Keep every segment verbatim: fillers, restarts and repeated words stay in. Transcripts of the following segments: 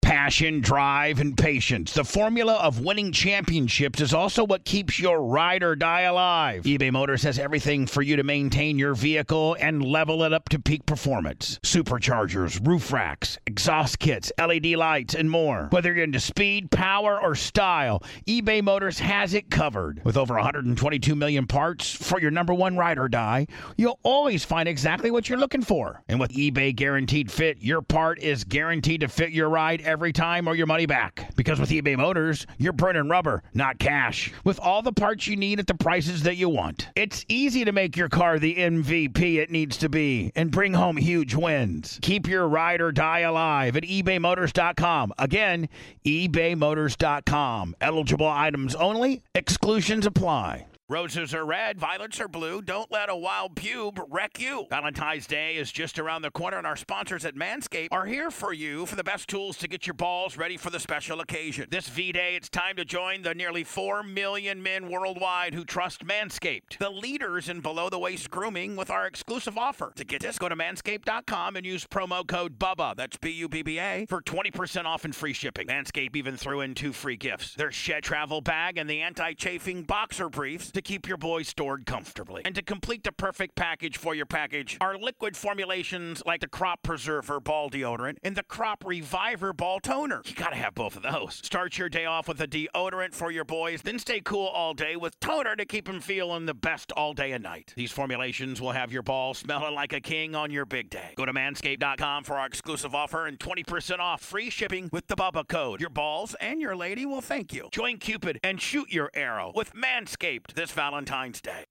Passion, drive, and patience. The formula of winning championships is also what keeps your ride or die alive. eBay Motors has everything for you to maintain your vehicle and level it up to peak performance. Superchargers, roof racks, exhaust kits, L E D lights, and more. Whether you're into speed, power, or style, eBay Motors has it covered. With over one hundred twenty-two million parts for your number one ride or die, you'll always find exactly what you're looking for. And with eBay Guaranteed Fit, your part is guaranteed to fit your ride every time or your money back. Because with eBay Motors, you're burning rubber, not cash. With all the parts you need at the prices that you want. It's easy to make your car the M V P it needs to be and bring home huge wins. Keep your ride or die alive at ebay motors dot com. Again, ebay motors dot com. Eligible items only. Exclusions apply. Roses are red, violets are blue. Don't let a wild pube wreck you. Valentine's Day is just around the corner, and our sponsors at Manscaped are here for you for the best tools to get your balls ready for the special occasion. This V-Day, it's time to join the nearly four million men worldwide who trust Manscaped, the leaders in below-the-waist grooming, with our exclusive offer. To get this, go to manscaped dot com and use promo code BUBBA, that's B U B B A, for twenty percent off and free shipping. Manscaped even threw in two free gifts. Their Shed Travel Bag and the anti-chafing boxer briefs to keep your boys stored comfortably. And to complete the perfect package for your package are liquid formulations like the Crop Preserver Ball Deodorant and the Crop Reviver Ball Toner. You gotta have both of those. Start your day off with a deodorant for your boys, then stay cool all day with toner to keep them feeling the best all day and night. These formulations will have your balls smelling like a king on your big day. Go to manscaped dot com for our exclusive offer and twenty percent off free shipping with the Bubba code. Your balls and your lady will thank you. Join Cupid and shoot your arrow with Manscaped this Valentine's Day.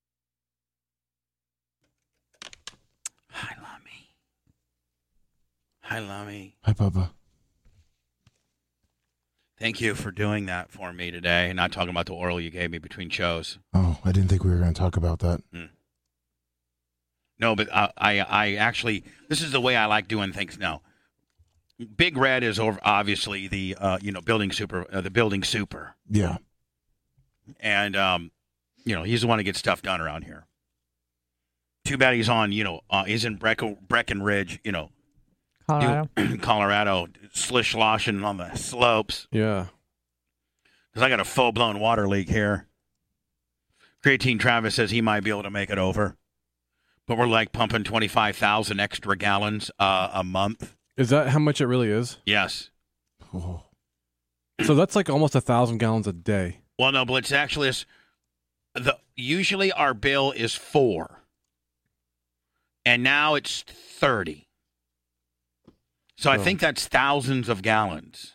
Hi, Lummy. Hi, Lummy. Hi, Bubba. Thank you for doing that for me today. Not talking about the oral you gave me between shows. Oh, I didn't think we were going to talk about that. Mm. No, but I, I, I actually, this is the way I like doing things now. Big Red is over, obviously the, uh, you know, building super, uh, the building super. Yeah. And, um, you know, he's the one who gets stuff done around here. Too bad he's on, you know, uh, he's in Breck- Breckenridge, you know, Colorado. Colorado, slish sloshing on the slopes. Yeah. Because I got a full-blown water leak here. Creatine Travis says he might be able to make it over. But we're like pumping twenty-five thousand extra gallons uh, a month. Is that how much it really is? Yes. Oh. So that's like almost a thousand gallons a day. Well, no, but it's actually, it's, the usually our bill is four. And now it's thirty. So I Oh. think that's thousands of gallons.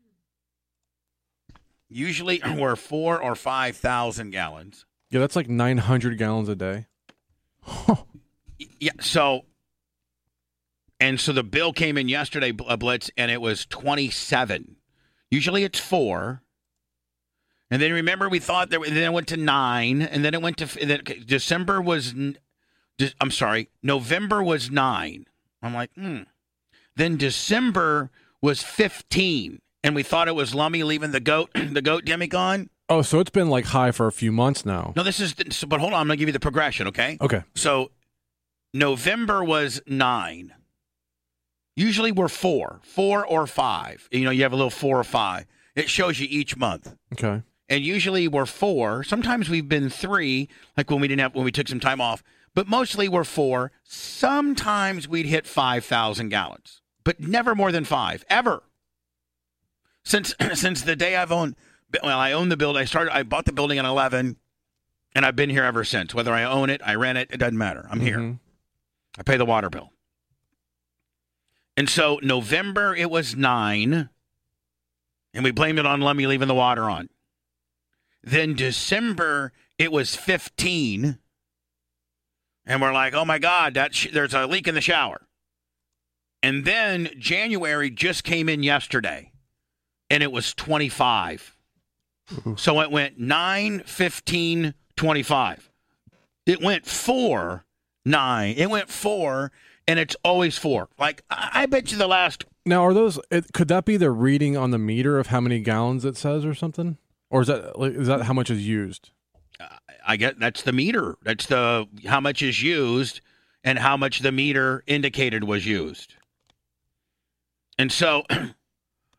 Usually we're four or five thousand gallons. Yeah, that's like nine hundred gallons a day. Yeah, so, and so the bill came in yesterday, Blitz, and it was twenty-seven. Usually it's four. And then remember we thought that, then it went to nine, and then it went to, then December was, I'm sorry, November was nine. I'm like, hmm. Then December was fifteen, and we thought it was Lummy leaving the goat, the goat demigod. Oh, so it's been like high for a few months now. No, this is, but hold on, I'm going to give you the progression, okay? Okay. So November was nine. Usually we're four, four or five. You know, you have a little four or five. It shows you each month. Okay. And usually we're four. Sometimes we've been three, like when we didn't have, when we took some time off. But mostly we're four. Sometimes we'd hit five thousand gallons, but never more than five, ever. Since since the day I've owned, well, I own the building. I started, I bought the building at eleven, and I've been here ever since. Whether I own it, I rent it, it doesn't matter. I'm here. Mm-hmm. I pay the water bill. And so November, it was nine, and we blamed it on Lummy leaving the water on. Then December, it was fifteen, and we're like, oh, my God, that sh- there's a leak in the shower. And then January just came in yesterday, and it was twenty-five. Ooh. So it went nine, fifteen, twenty-five. It went four, nine. It went four, and it's always four. Like, I, I bet you the last... Now, are those, it, could that be the reading on the meter of how many gallons it says or something? Or is that like, is that how much is used? Uh, I get that's the meter. That's the how much is used and how much the meter indicated was used. And so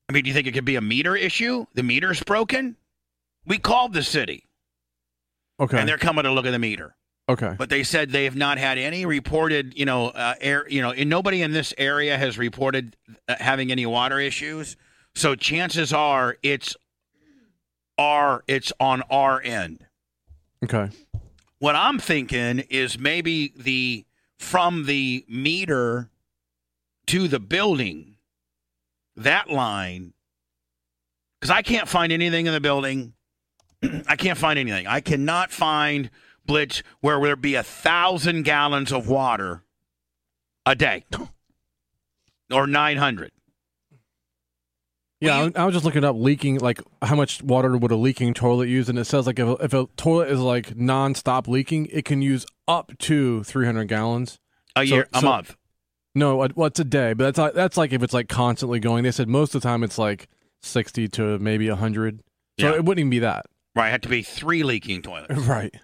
I mean, do you think it could be a meter issue? The meter's broken? We called the city. Okay. And they're coming to look at the meter. Okay. But they said they have not had any reported, you know, uh, air, you know, and nobody in this area has reported uh, having any water issues. So chances are it's our, it's on our end. Okay. What I'm thinking is maybe the from the meter to the building, that line, because I can't find anything in the building. I can't find anything. I cannot find, Blitz, where there be a thousand gallons of water a day or nine hundred. Yeah, Well, you- I was just looking up leaking, like how much water would a leaking toilet use, and it says like if a, if a toilet is like nonstop leaking, it can use up to three hundred gallons A So- year, a so- month. No, what- what's a day? But that's like, that's like if it's like constantly going. They said most of the time it's like sixty to maybe one hundred. So Yeah. it wouldn't even be that. Right, had to be three leaking toilets. Right.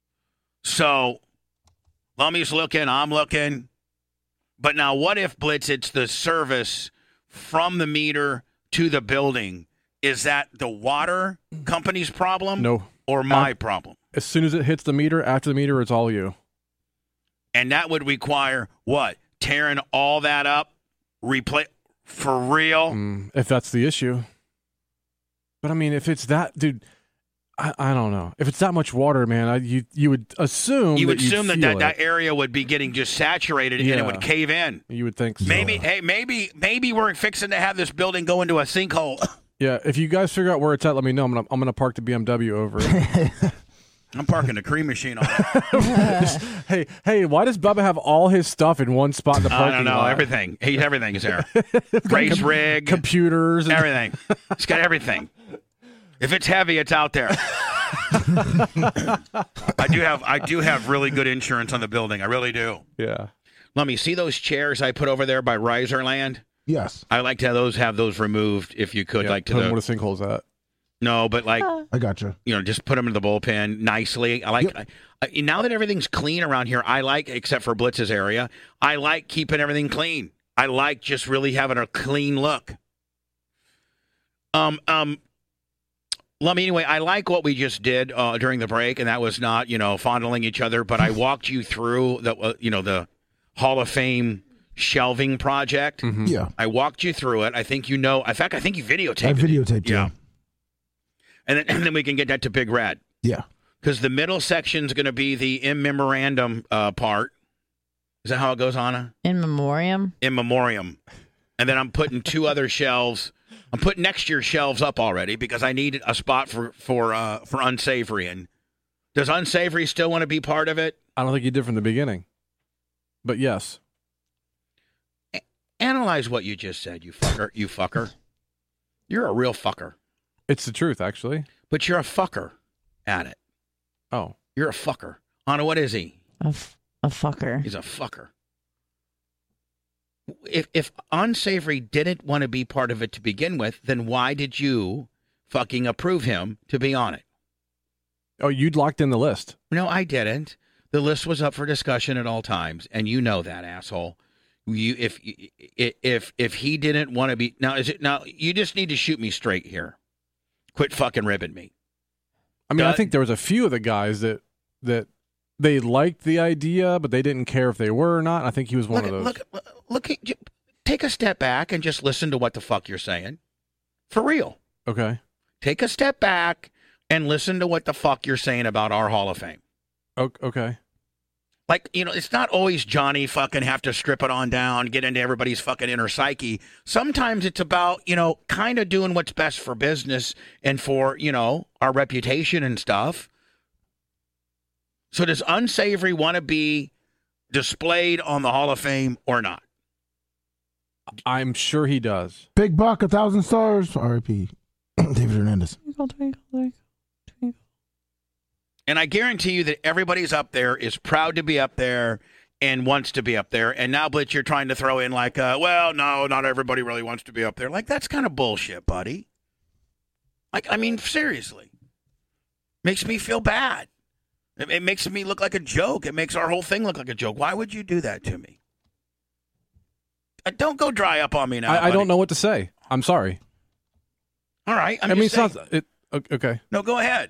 So, Lummy's looking, I'm looking. But now, what if, Blitz, it's the service from the meter to the building? Is that the water company's problem? No. Or my Uh, problem? As soon as it hits the meter, after the meter, it's all you. And that would require what? Tearing all that up? Replay for real? Mm, if that's the issue. But I mean, if it's that, dude, I, I don't know. If it's that much water, man, I, you you would assume You would that you'd assume that feel that, it. that area would be getting just saturated and it Yeah. would cave in. You would think so. Maybe, hey, maybe, maybe we're fixing to have this building go into a sinkhole. Yeah, if you guys figure out where it's at, let me know. I'm gonna I'm gonna park the B M W over it. I'm parking a cream machine on it. hey, hey, why does Bubba have all his stuff in one spot in the parking I don't know. lot? Everything. He, everything is there. Race rig, Computers, and everything. It's got everything. If it's heavy, it's out there. I do have I do have really good insurance on the building. I really do. yeah. Let me see those chairs I put over there by Riserland. Yes, I like to have those have those removed if you could, yeah like to tell them the what a sinkhole's at. no, but like I got you. you know, just put them in the bullpen nicely. I like Yep. I, I, now that everything's clean around here. I like, except for Blitz's area, I like keeping everything clean. I like just really having a clean look. Um, um, let me anyway. I like what we just did uh, during the break, and that was not you know fondling each other, but I walked you through the uh, you know the Hall of Fame shelving project. Mhm. Yeah, I walked you through it. I think you know. In fact, I think you videotaped I it. videotaped Yeah. you. And then, and then we can get that to Big Red. Yeah, Because the middle section's going to be the in memorandum uh, part. Is that how it goes, Anna? In memoriam? In memoriam. And then I'm putting two other shelves. I'm putting next year's shelves up already because I need a spot for for uh, for unsavory. And does unsavory still want to be part of it? I don't think you did from the beginning. But yes. Analyze what you just said, you fucker. You fucker. You're a real fucker. It's the truth, actually. But you're a fucker at it. Oh. You're a fucker. Anna, what is he? A, f- a fucker. He's a fucker. If if unsavory didn't want to be part of it to begin with, then why did you fucking approve him to be on it? Oh, you'd locked in the list. No, I didn't. The list was up for discussion at all times, and you know that, asshole. You if if if he didn't want to be now is it now you just need to shoot me straight here. Quit fucking ribbing me. I mean, I Does- think there was a few of the guys that that they liked the idea, but they didn't care if they were or not. I think he was one Look, of those. look, look, look, take a step back and just listen to what the fuck you're saying. For real. Okay. Take a step back and listen to what the fuck you're saying about our Hall of Fame. O- Okay. Like, you know, it's not always Johnny fucking have to strip it on down, get into everybody's fucking inner psyche. Sometimes it's about, you know, kind of doing what's best for business and for, you know, our reputation and stuff. So does unsavory want to be displayed on the Hall of Fame or not? I'm sure he does. Big Buck, a thousand stars. R I P David Hernandez. Twinkle, twinkle, twinkle, twinkle. And I guarantee you that everybody's up there is proud to be up there and wants to be up there. And now, Blitz, you're trying to throw in like, uh, well, no, not everybody really wants to be up there. Like, that's kind of bullshit, buddy. Like, I mean, seriously. Makes me feel bad. It, it makes me look like a joke. It makes our whole thing look like a joke. Why would you do that to me? Uh, don't go dry up on me now. I, I buddy. don't know what to say. I'm sorry. All right. I'm I mean, just it's saying. not. It, okay. No, go ahead.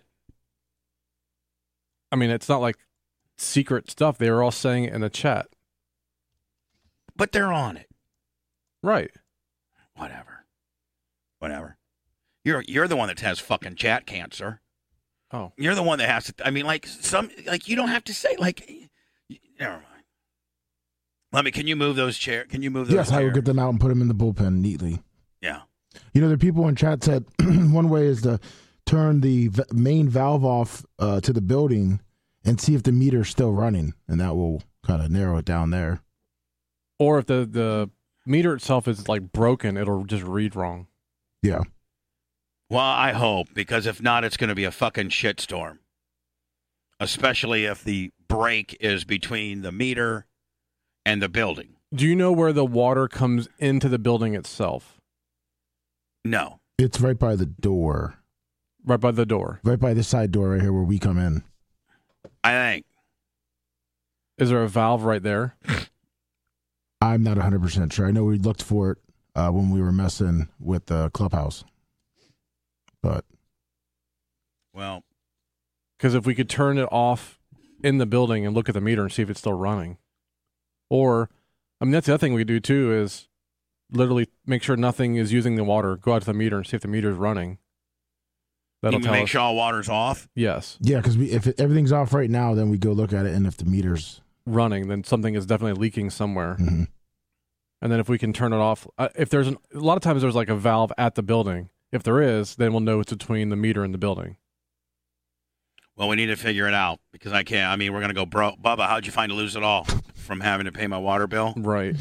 I mean, it's not like secret stuff. They were all saying it in the chat. But they're on it. Right. Whatever. Whatever. You're you're the one that has fucking chat cancer. Oh. You're the one that has to. I mean, like some like you don't have to say like. Never mind. Let me. Can you move those chairs? Can you move those? Yes, I will chairs? get them out and put them in the bullpen neatly. Yeah. You know, the people in chat said one way is to turn the v- main valve off uh, to the building and see if the meter's still running, and that will kind of narrow it down there. Or if the, the meter itself is like broken, it'll just read wrong. Yeah. Well, I hope, because if not, it's going to be a fucking shitstorm. Especially if the break is between the meter and the building. Do you know where the water comes into the building itself? No. It's right by the door. Right by the door. Right by the side door right here where we come in. I think. Is there a valve right there? I'm not one hundred percent sure. I know we looked for it uh, when we were messing with the clubhouse. But. Well. Because if we could turn it off in the building and look at the meter and see if it's still running. Or, I mean, that's the other thing we do too is literally make sure nothing is using the water. Go out to the meter and see if the meter is running. That'll You tell make us. sure all water's off? Yes. Yeah, because we, if it, everything's off right now, then we go look at it, and if the meter's running, then something is definitely leaking somewhere. Mm-hmm. And then if we can turn it off, uh, if there's an, a lot of times there's like a valve at the building. If there is, then we'll know it's between the meter and the building. Well, we need to figure it out because I can't. I mean, we're going to go broke. Bubba, how'd you find to lose it all from having to pay my water bill? Right.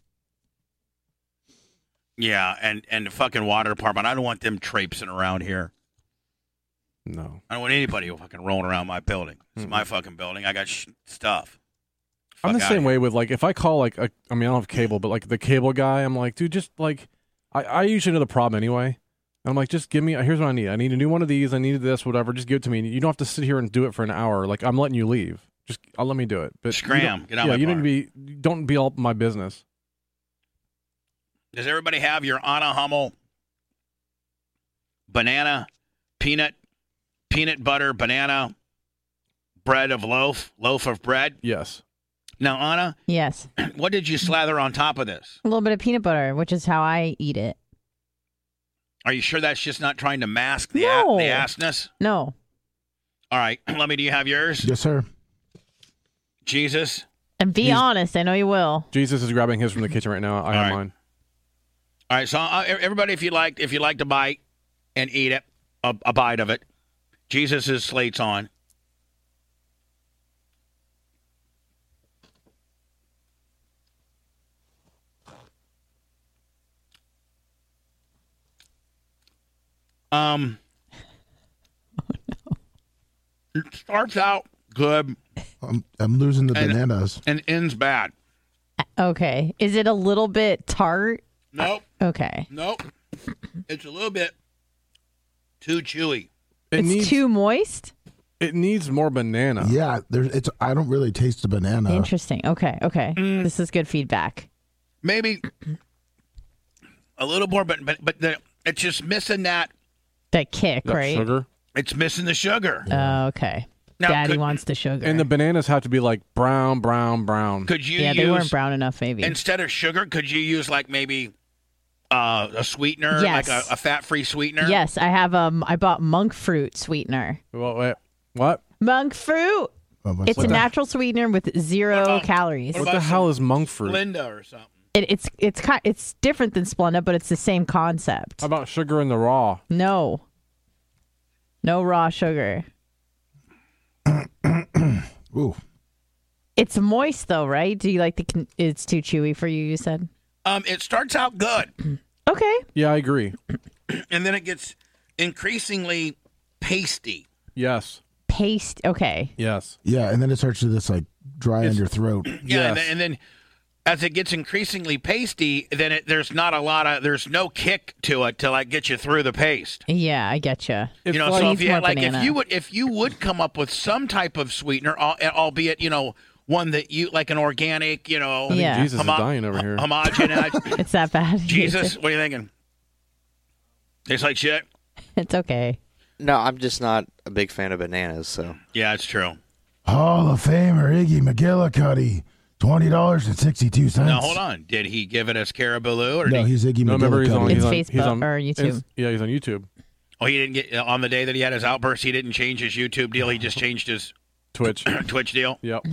Yeah, and, and the fucking water department, I don't want them traipsing around here. No. I don't want anybody fucking rolling around my building. It's Mm-mm. my fucking building. I got sh- stuff. I'm the Fuck outta same here. way with like, if I call like, a, I mean, I don't have cable, but like the cable guy, I'm like, dude, just like, I, I usually know the problem anyway. I'm like, just give me, here's what I need. I need a new one of these. I needed this, whatever. Just give it to me. You don't have to sit here and do it for an hour. Like, I'm letting you leave. Just I'll let me do it. But you Scram. don't- Get out Yeah, my you bar. don't be, don't be all my business. Does everybody have your Anna Hummel banana, peanut, peanut butter, banana, bread of loaf, loaf of bread? Yes. Now, Anna, Yes. what did you slather on top of this? A little bit of peanut butter, which is how I eat it. Are you sure that's just not trying to mask the, No. a- the assness? No. All right, let me, do you have yours? Yes, sir. Jesus? And be He's- honest, I know you will. Jesus is grabbing his from the kitchen right now. I All have right. mine. All right, so uh, everybody, if you like, if you like to bite and eat it, a, a bite of it. Jesus' slate's on. Um, it starts out good I'm, I'm losing the And- bananas. and ends bad. Okay. Is it a little bit tart? Nope, Okay. nope. It's a little bit too chewy. It it's needs too moist? it needs more banana. Yeah, there's. It's. I don't really taste the banana. Interesting. Okay. Okay. Mm. This is good feedback. Maybe a little more, but but but the, it's just missing that. That kick, That right? sugar. It's missing the sugar. Oh, okay. Now, Daddy could, wants the sugar. And the bananas have to be like brown, brown, brown. Could you yeah, use they weren't brown enough, maybe. instead of sugar? Could you use like maybe uh, a sweetener, Yes. like a, a fat-free sweetener? Yes, I have. Um, I bought monk fruit sweetener. Well, wait, what? Monk fruit. Oh, what's It's a that? natural sweetener with zero What about- calories. what What the about hell some is monk fruit? Linda or something. It, it's it's ki- it's different than Splenda, but it's the same concept. How about sugar in the raw? No, no raw sugar. Ooh. It's moist though, right? Do you like the? Con- it's too chewy for you. You said. Um, it starts out good, Okay. Yeah, I agree. and then it gets increasingly pasty. Yes, Paste. Okay. yes. Yeah, and then it starts to just like dry It's- on your throat. Yeah, and, Yes. then, and then as it gets increasingly pasty, then it, there's not a lot of there's no kick to it to like get you through the paste. Yeah, I get you. If You know, like- so if needs you had, more like if banana. you would if you would come up with some type of sweetener, al- albeit you know one that you like an organic, you know, I think Yeah. Jesus homo- is dying over here. homogenized. It's that bad. Jesus, what are you thinking? Tastes like shit. It's okay. No, I'm just not a big fan of bananas. So Yeah, it's true. Hall of Famer Iggy McGillicuddy, twenty dollars and sixty-two cents. Now, hold on. Did he give it as Caraboo or No, did he, he's Iggy No, remember he's on, McGillicuddy. he's It's on, Facebook he's on or YouTube. Ins- yeah, he's on YouTube, oh, he didn't get on the day that he had his outburst. He didn't change his YouTube deal. He just changed his Twitch. Twitch deal. Yep.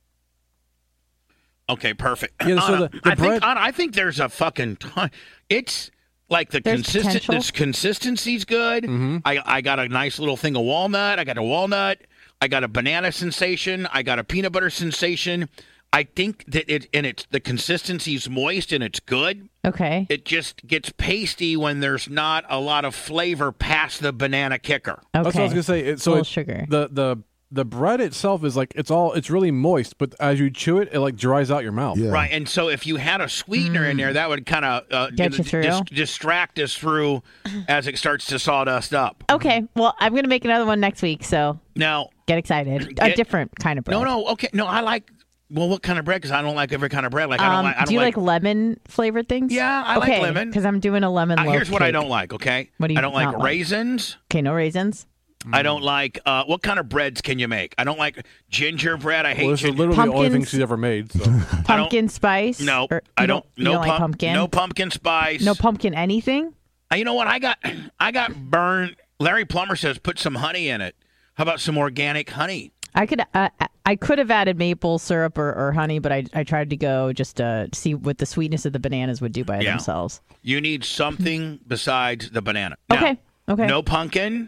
Okay, perfect. Yeah, so Anna, the- the I bread- think Anna, I think there's a fucking ton. It's like the There's consistent. potential? This consistency's good. Mm-hmm. I I got a nice little thing of walnut. I got a walnut. I got a banana sensation. I got a peanut butter sensation. I think that it and it's the consistency's moist and it's good. Okay. It just gets pasty when there's not a lot of flavor past the banana kicker. Okay. That's what I was gonna say. It, so Full it- sugar. The the the bread itself is like it's all it's really moist, but as you chew it, it like dries out your mouth. Yeah. Right, and so if you had a sweetener in there, that would kind of uh, Get you through? dis- distract us through as it starts to sawdust up. Okay. Well, I'm gonna make another one next week, so Now, get excited. A Get- different kind of bread. no, no, okay, no, I like. Well, what kind of bread? Because I don't like every kind of bread. Like I don't Um, like. I don't do you like, like. lemon flavored things? Yeah, I like okay, lemon. Because I'm doing a lemon Uh, loaf here's what I cake. don't like. Okay, What do you I don't like not like? raisins. Okay, no raisins. I don't like. Uh, what kind of breads can you make? I don't like gingerbread. I hate. Well, this is ginger- literally the only thing Pumpkins. she's ever made. So. I don't- Pumpkin spice? No, Or I you don't. you No don't like pump- pumpkin. No pumpkin spice. No pumpkin anything. Uh, You know what? I got I got burned. Larry Plummer says put some honey in it. How about some organic honey? I could uh, I could have added maple syrup or, or honey, but I I tried to go just to see what the sweetness of the bananas would do by Yeah. themselves. You need something besides the banana. Now, Okay. Okay. No pumpkin,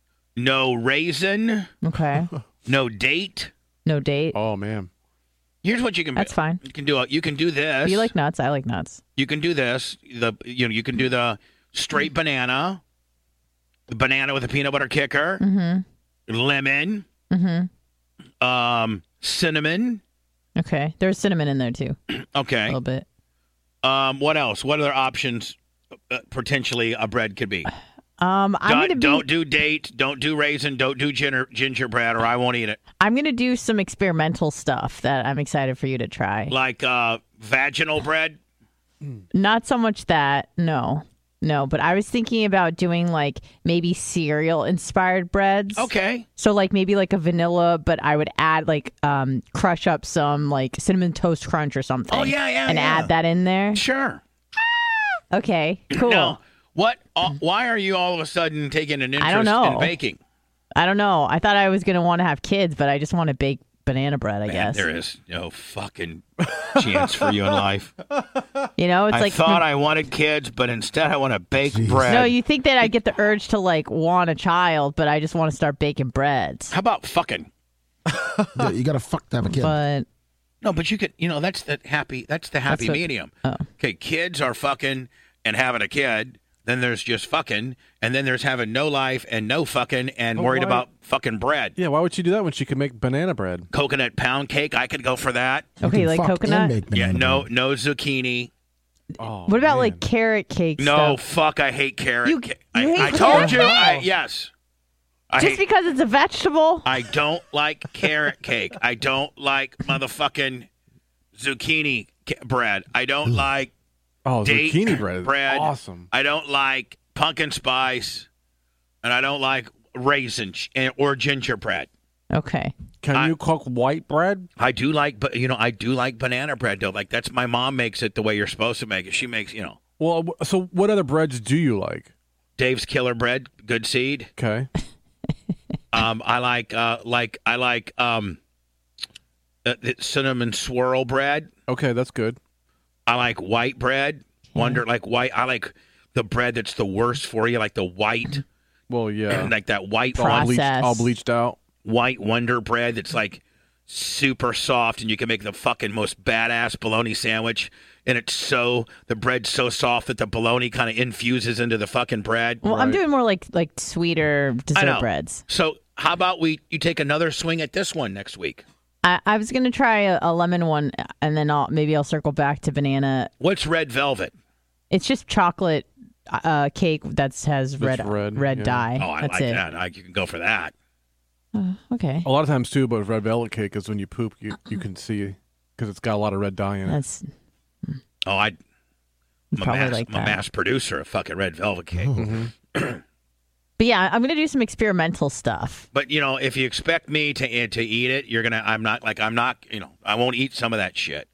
no raisin, Okay. no date. No date. Oh man. Here's what you can. That's fine. You can do. A, you can do this. Do you like nuts? I like nuts. You can do this. The you know you can do the straight banana, the banana with a peanut butter kicker, Mm-hmm. lemon, Mm-hmm. um, cinnamon. Okay. There's cinnamon in there too. A Okay. little bit. Um, what else? What other options uh, potentially a bread could be? Um, I'm don't, gonna be. don't do date. Don't do raisin. Don't do ginger gingerbread, or I won't eat it. I'm gonna do some experimental stuff that I'm excited for you to try. Like uh, vaginal bread. Not so much that. No. No, but I was thinking about doing like maybe cereal inspired breads. Okay. So like maybe like a vanilla, but I would add like um crush up some like cinnamon toast crunch or something. Oh, yeah, yeah, and yeah. add that in there. Sure. Okay, cool. Now, what? Uh, why are you all of a sudden taking an interest I don't know. in baking? I don't know. I thought I was gonna want to have kids, but I just want to bake banana bread. I Man, guess there is no fucking chance for you in life. you know it's I like thought I wanted kids, but instead I want to bake Jeez. bread. no. You think that I get the urge to like want a child, but I just want to start baking breads. How about fucking? Yeah, you got to fuck to have a kid. But No, but you could. You know, that's the happy. That's the happy That's what- medium. oh. Okay, kids are fucking and having a kid. Then there's just fucking, and then there's having no life and no fucking and Oh, worried why- about fucking bread. Yeah, why would she do that when she could make banana bread? Coconut pound cake, I could go for that. You okay, can like fuck and coconut. make Yeah, banana no, bread. no zucchini. Oh, What about man. like carrot cake No, stuff? fuck, I hate carrot. You- cake. you I, hate I told carrot you. cake? I, yes. I Just hate, because it's a vegetable? I don't like carrot cake. I don't like motherfucking zucchini ca- bread. I don't like Oh, date zucchini bread. is bread. Awesome. I don't like pumpkin spice, and I don't like raisin sh- and- or gingerbread. Okay. Can I- you cook white bread? I do like, but you know, I do like banana bread though. Like that's my mom makes it the way you're supposed to make it. She makes, you know, Well, w- so what other breads do you like? Dave's Killer Bread, good seed. Okay. Um, I like, uh, like I like um, uh, the cinnamon swirl bread. Okay, that's good. I like white bread. Wonder like white. I like the bread that's the worst for you, like the white, Well, yeah. like that white all one. bleached, Process. all bleached out. white Wonder bread that's like super soft, and you can make the fucking most badass bologna sandwich. And it's so the bread's so soft that the bologna kind of infuses into the fucking bread. Well, I'm Right. doing more like like sweeter I know. dessert breads. So how about we you take another swing at this one next week? I, I was gonna try a, a lemon one, and then I'll maybe I'll circle back to banana. What's red velvet? It's just chocolate uh, cake that has red That's red, yeah. dye. Oh, I That's like it. that. I, you can go for that. Okay, A lot of times too, but with red velvet cake is when you poop, you you can see because it's got a lot of red dye in it. that's Oh, I. I'm a, probably mass, like I'm a that. mass producer of fucking red velvet cake. Oh. But yeah, I'm gonna do some experimental stuff. But you know, if you expect me to to eat it, you're gonna. I'm not like I'm not. You know, I won't eat some of that shit.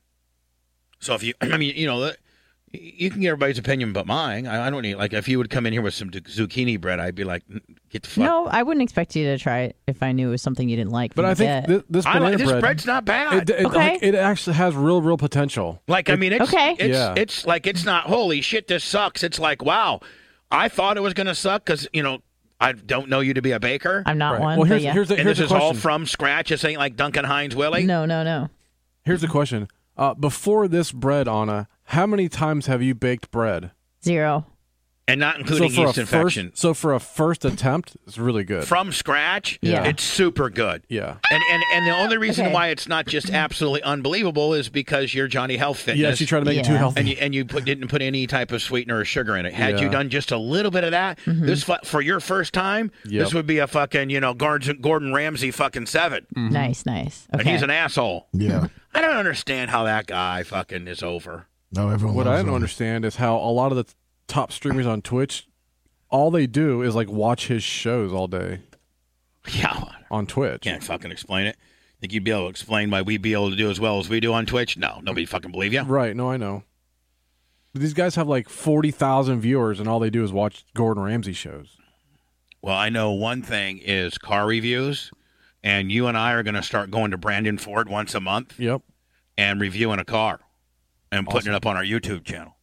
So if you, I mean, you know, you can get everybody's opinion, but mine. I, I don't eat. Like if you would come in here with some zucchini bread, I'd be like, get the fuck. No, I wouldn't expect you to try it if I knew it was something you didn't like. But I think th- this I banana like, this bread, bread's not bad. It, it, Okay. like, it actually has real, real potential. Like I mean, it's Okay. it's Yeah. it's like it's not holy shit. This sucks. It's like wow, I thought it was gonna suck because you know I don't know you to be a baker. I'm not Right. one. Well, but here's yeah. here's the, and here's this the is all question. from scratch. This ain't like Duncan Hines Willie. No, no, no. Here's the question. Uh, before this bread, Anna, how many times have you baked bread? Zero. And not including so for yeast a infection. First, so for a first attempt, it's really good. From scratch, Yeah. it's super good. yeah. And, and and the only reason Okay. why it's not just absolutely unbelievable is because you're Johnny Health Fitness. Yes, you try to make it too Yeah. healthy. and you and you put, didn't put any type of sweetener or sugar in it. Had you Yeah. done just a little bit of that, this fu- for your first time, Yep. this would be a fucking you know Gordon, Gordon Ramsay fucking seven, Nice, nice. and Okay. he's an asshole. Yeah. I don't understand how that guy fucking is over. No, everyone. What I loves don't them. understand is how a lot of the top streamers on Twitch, all they do is like watch his shows all day Yeah, on Twitch. can't fucking explain it. Think you'd be able to explain why we'd be able to do as well as we do on Twitch? No, nobody fucking believe you. Right? No, I know. But these guys have like forty thousand viewers, and all they do is watch Gordon Ramsay shows. Well, I know one thing is car reviews, and you and I are going to start going to Brandon Ford once a month Yep. and reviewing a car and putting Awesome. it up on our YouTube channel.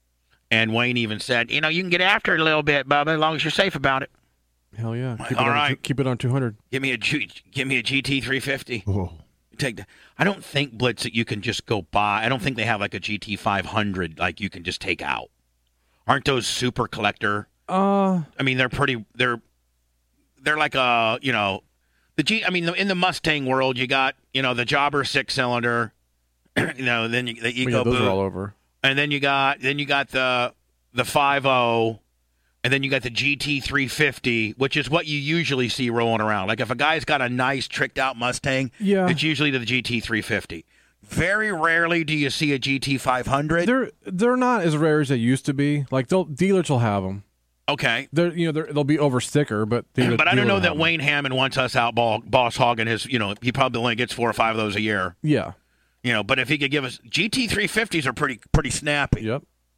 And Wayne even said, you know, you can get after it a little bit, Bubba, as long as you're safe about it. Hell yeah. Keep, All it, on, right. keep it on two hundred. Give me a G, give me a G T three fifty. Whoa. Take the, I don't think Blitz that you can just go buy. I don't think they have like a G T five hundred like you can just take out. Aren't those super collector? Uh, I mean, they're pretty. They're they're like a you know the G. I mean, in the Mustang world, you got you know the Jobber six cylinder. You know, then you, the yeah, EcoBoost. those are all over. And then you got then you got the the five oh, and then you got the G T three fifty, which is what you usually see rolling around. Like if a guy's got a nice tricked out Mustang, Yeah. it's usually the G T three fifty. Very rarely do you see a G T five hundred. They're they're not as rare as they used to be. Like they'll dealers will have them. Okay. They're you know they're, they'll be over sticker, but dealer, But I don't dealer know will that have 'em. Wayne Hammond wants us out ball, boss hogging his, you know, he probably only gets four or five of those a year. Yeah. You know, but if he could give us G T three fifties are pretty pretty snappy. Yep.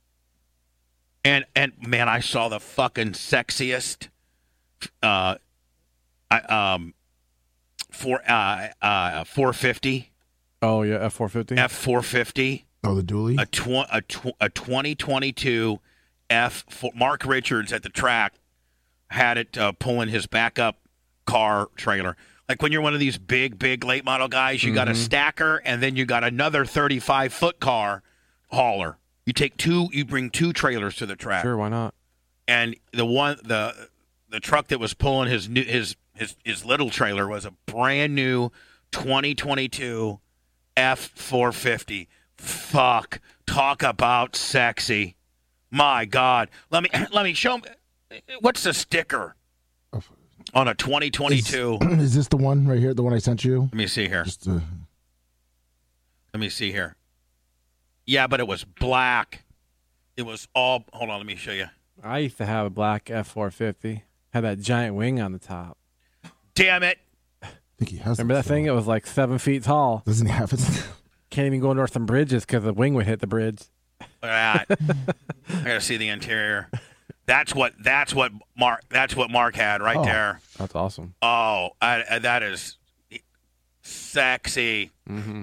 And and man, I saw the fucking sexiest uh I um for uh uh four fifty Oh yeah, F four fifty. F four fifty Oh, the dually. a tw- a, tw- a twenty twenty-two F four, Mark Richards at the track had it uh, pulling his backup car trailer. Like when you're one of these big big late model guys, you got a stacker and then you got another thirty-five foot car hauler. You take two, you bring two trailers to the track. Sure, why not? And the one the the truck that was pulling his new his his his little trailer was a brand new twenty twenty-two F four fifty. Fuck, talk about sexy. My God, let me let me show me what's the sticker on a twenty twenty-two. Is, is this the one right here? The one I sent you? Let me see here. Just uh, Let me see here. Yeah, but it was black. It was all. Hold on, let me show you. I used to have a black F four fifty. Had that giant wing on the top. Damn it! I think he has. Remember it that still. thing? It was like seven feet tall. Doesn't he have it? Can't even go north some bridges because the wing would hit the bridge. Look at that. I gotta see the interior. That's what. That's what Mark. That's what Mark had right Oh. there. That's awesome. Oh, I, I, that is sexy. Mm-hmm.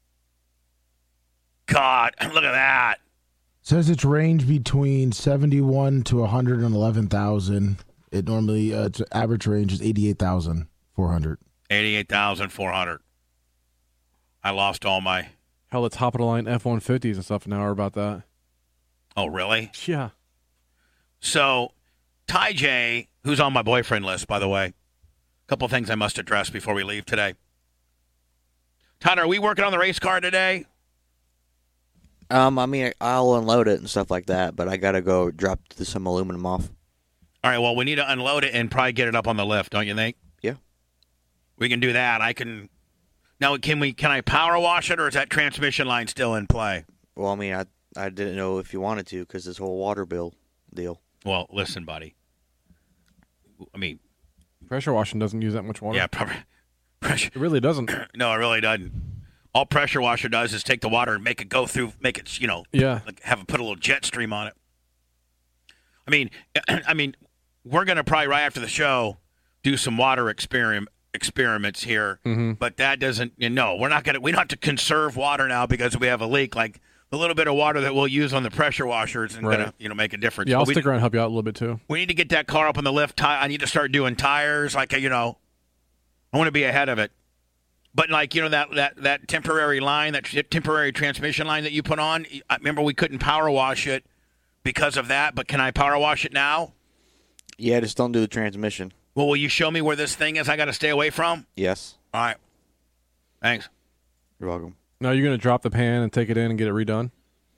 God, look at that. Says it's range between seventy-one to one hundred eleven thousand. It normally uh, its average range is eighty-eight thousand four hundred. Eighty-eight thousand four hundred. I lost all my. Hell, the top of the line F one fifties and stuff now are about that. Oh, really? Yeah. So, Ty J, who's on my boyfriend list, by the way, a couple things I must address before we leave today. Tyler, are we working on the race car today? Um, I mean, I'll unload it and stuff like that, but I gotta go drop the, some aluminum off. All right, well, we need to unload it and probably get it up on the lift, don't you think? Yeah. We can do that. I can. Now, can we? Can I power wash it, or is that transmission line still in play? Well, I mean, I I didn't know if you wanted to because this whole water bill deal. Well, listen, buddy. I mean, Pressure washing doesn't use that much water. yeah, probably pressure. It really doesn't. No, it really doesn't. All pressure washer does is take the water and make it go through, make it, you know, Yeah. like have it put a little jet stream on it. I mean, I mean, we're gonna probably right after the show do some water experiment experiments here, Mm-hmm. but that doesn't. You know, we're not gonna. We don't have to conserve water now because we have a leak. Like the little bit of water that we'll use on the pressure washer isn't Right. gonna, you know, make a difference. Yeah, But I'll we, stick around and help you out a little bit too. we need to get that car up on the lift. Ti- I need to start doing tires. Like you know, I want to be ahead of it. But like you know that, that, that temporary line, that t- temporary transmission line that you put on. I remember we couldn't power wash it because of that. But can I power wash it now? Yeah, just don't do the transmission. Well, will you show me where this thing is? I got to stay away from. Yes. All right. Thanks. You're welcome. Now you're gonna drop the pan and take it in and get it redone.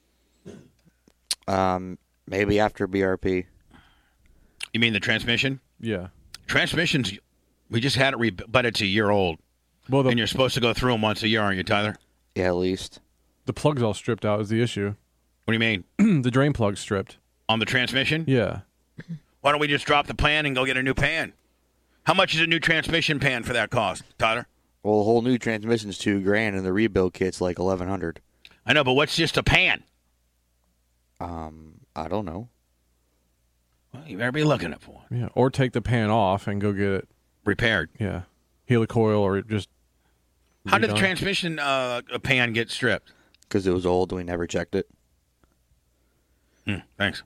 Um, maybe after B R P. You mean the transmission? Yeah. Transmissions. We just had it, re- but it's a year old, Well, the and you're supposed to go through them once a year, aren't you, Tyler? Yeah, at least. the plug's all stripped out is the issue. What do you mean? The drain plug's stripped. On the transmission? Yeah. Why don't we just drop the pan and go get a new pan? How much is a new transmission pan for that cost, Tyler? Well, the whole new transmission's two grand, and the rebuild kit's like eleven hundred. I know, but what's just a pan? Um, I don't know. Well, you better be looking at for one. Yeah. Or take the pan off and go get it. Repaired. Yeah. Helicoil or just. How did the redone. transmission uh, pan get stripped? Because it was old and we never checked it. Hmm, thanks.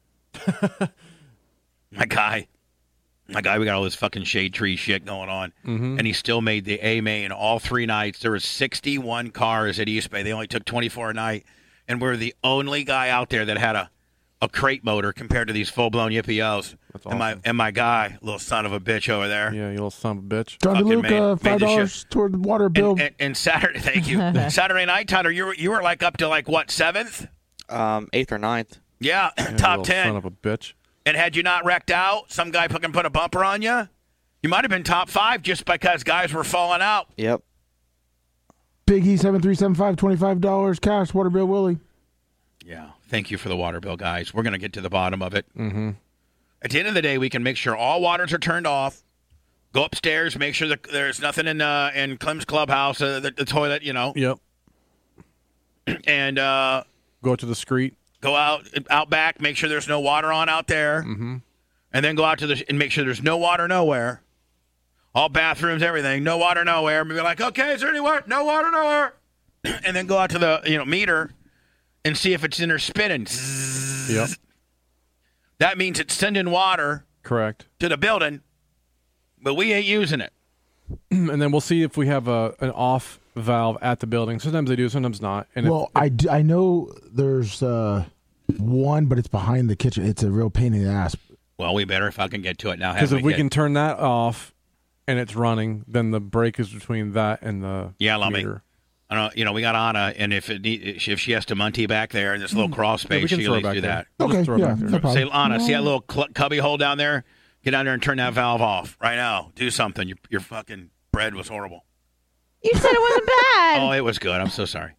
My guy. My guy, we got all this fucking shade tree shit going on. Mm-hmm. And he still made the A main all three nights. There was sixty-one cars at East Bay. They only took twenty-four a night. And we're the only guy out there that had a, a crate motor compared to these full-blown Yippee O's. That's And my awesome. and my guy, little son of a bitch over there. Yeah, you little son of a bitch. John Fucking DeLuca, made- made five the dollars toward the water bill. And, and, and Saturday, thank you. Saturday night, Tyler, you were, you were like up to like, what, seventh? Um, eighth or ninth. Yeah, Yeah, you top little ten. Son of a bitch. And had you not wrecked out, some guy fucking put a bumper on you, you might have been top five just because guys were falling out. Yep. Big E seven three seven five, twenty-five dollars cash, water bill Willie. Yeah. Thank you for the water bill, guys. We're going to get to the bottom of it. Mm-hmm. At the end of the day, we can make sure all waters are turned off. Go upstairs, make sure that there's nothing in uh, in Clem's clubhouse, uh, the, the toilet, you know, Yep. and uh, Go to the street. go out out back, make sure there's no water on out there, Mm-hmm. and then go out to the and make sure there's no water nowhere. All bathrooms, everything, no water nowhere. And be like, okay, is there any water? No water nowhere. And then go out to the you know meter and see if it's in there spinning. Yep. That means it's sending water Correct. to the building, but we ain't using it. And then we'll see if we have a an off valve at the building. Sometimes they do, sometimes not. And Well, if, I, d- I know there's uh, one, but it's behind the kitchen. It's a real pain in the ass. Well, we better fucking get to it now. because haven't if we yet? can turn that off and it's running, then the break is between that and the Yeah, let me- meter. I don't, you know, we got Anna, and if it need, if she has to munty back there in this little crawl Hmm. Yeah, we space, can she throw can it back do there. that. We'll just Okay, throw it yeah, back there. no problem. Say, Anna, see that little cl- cubby hole down there? Get down there and turn that valve off right now. Do something. Your, your fucking bread was horrible. You said it wasn't bad. Oh, it was good. I'm so sorry.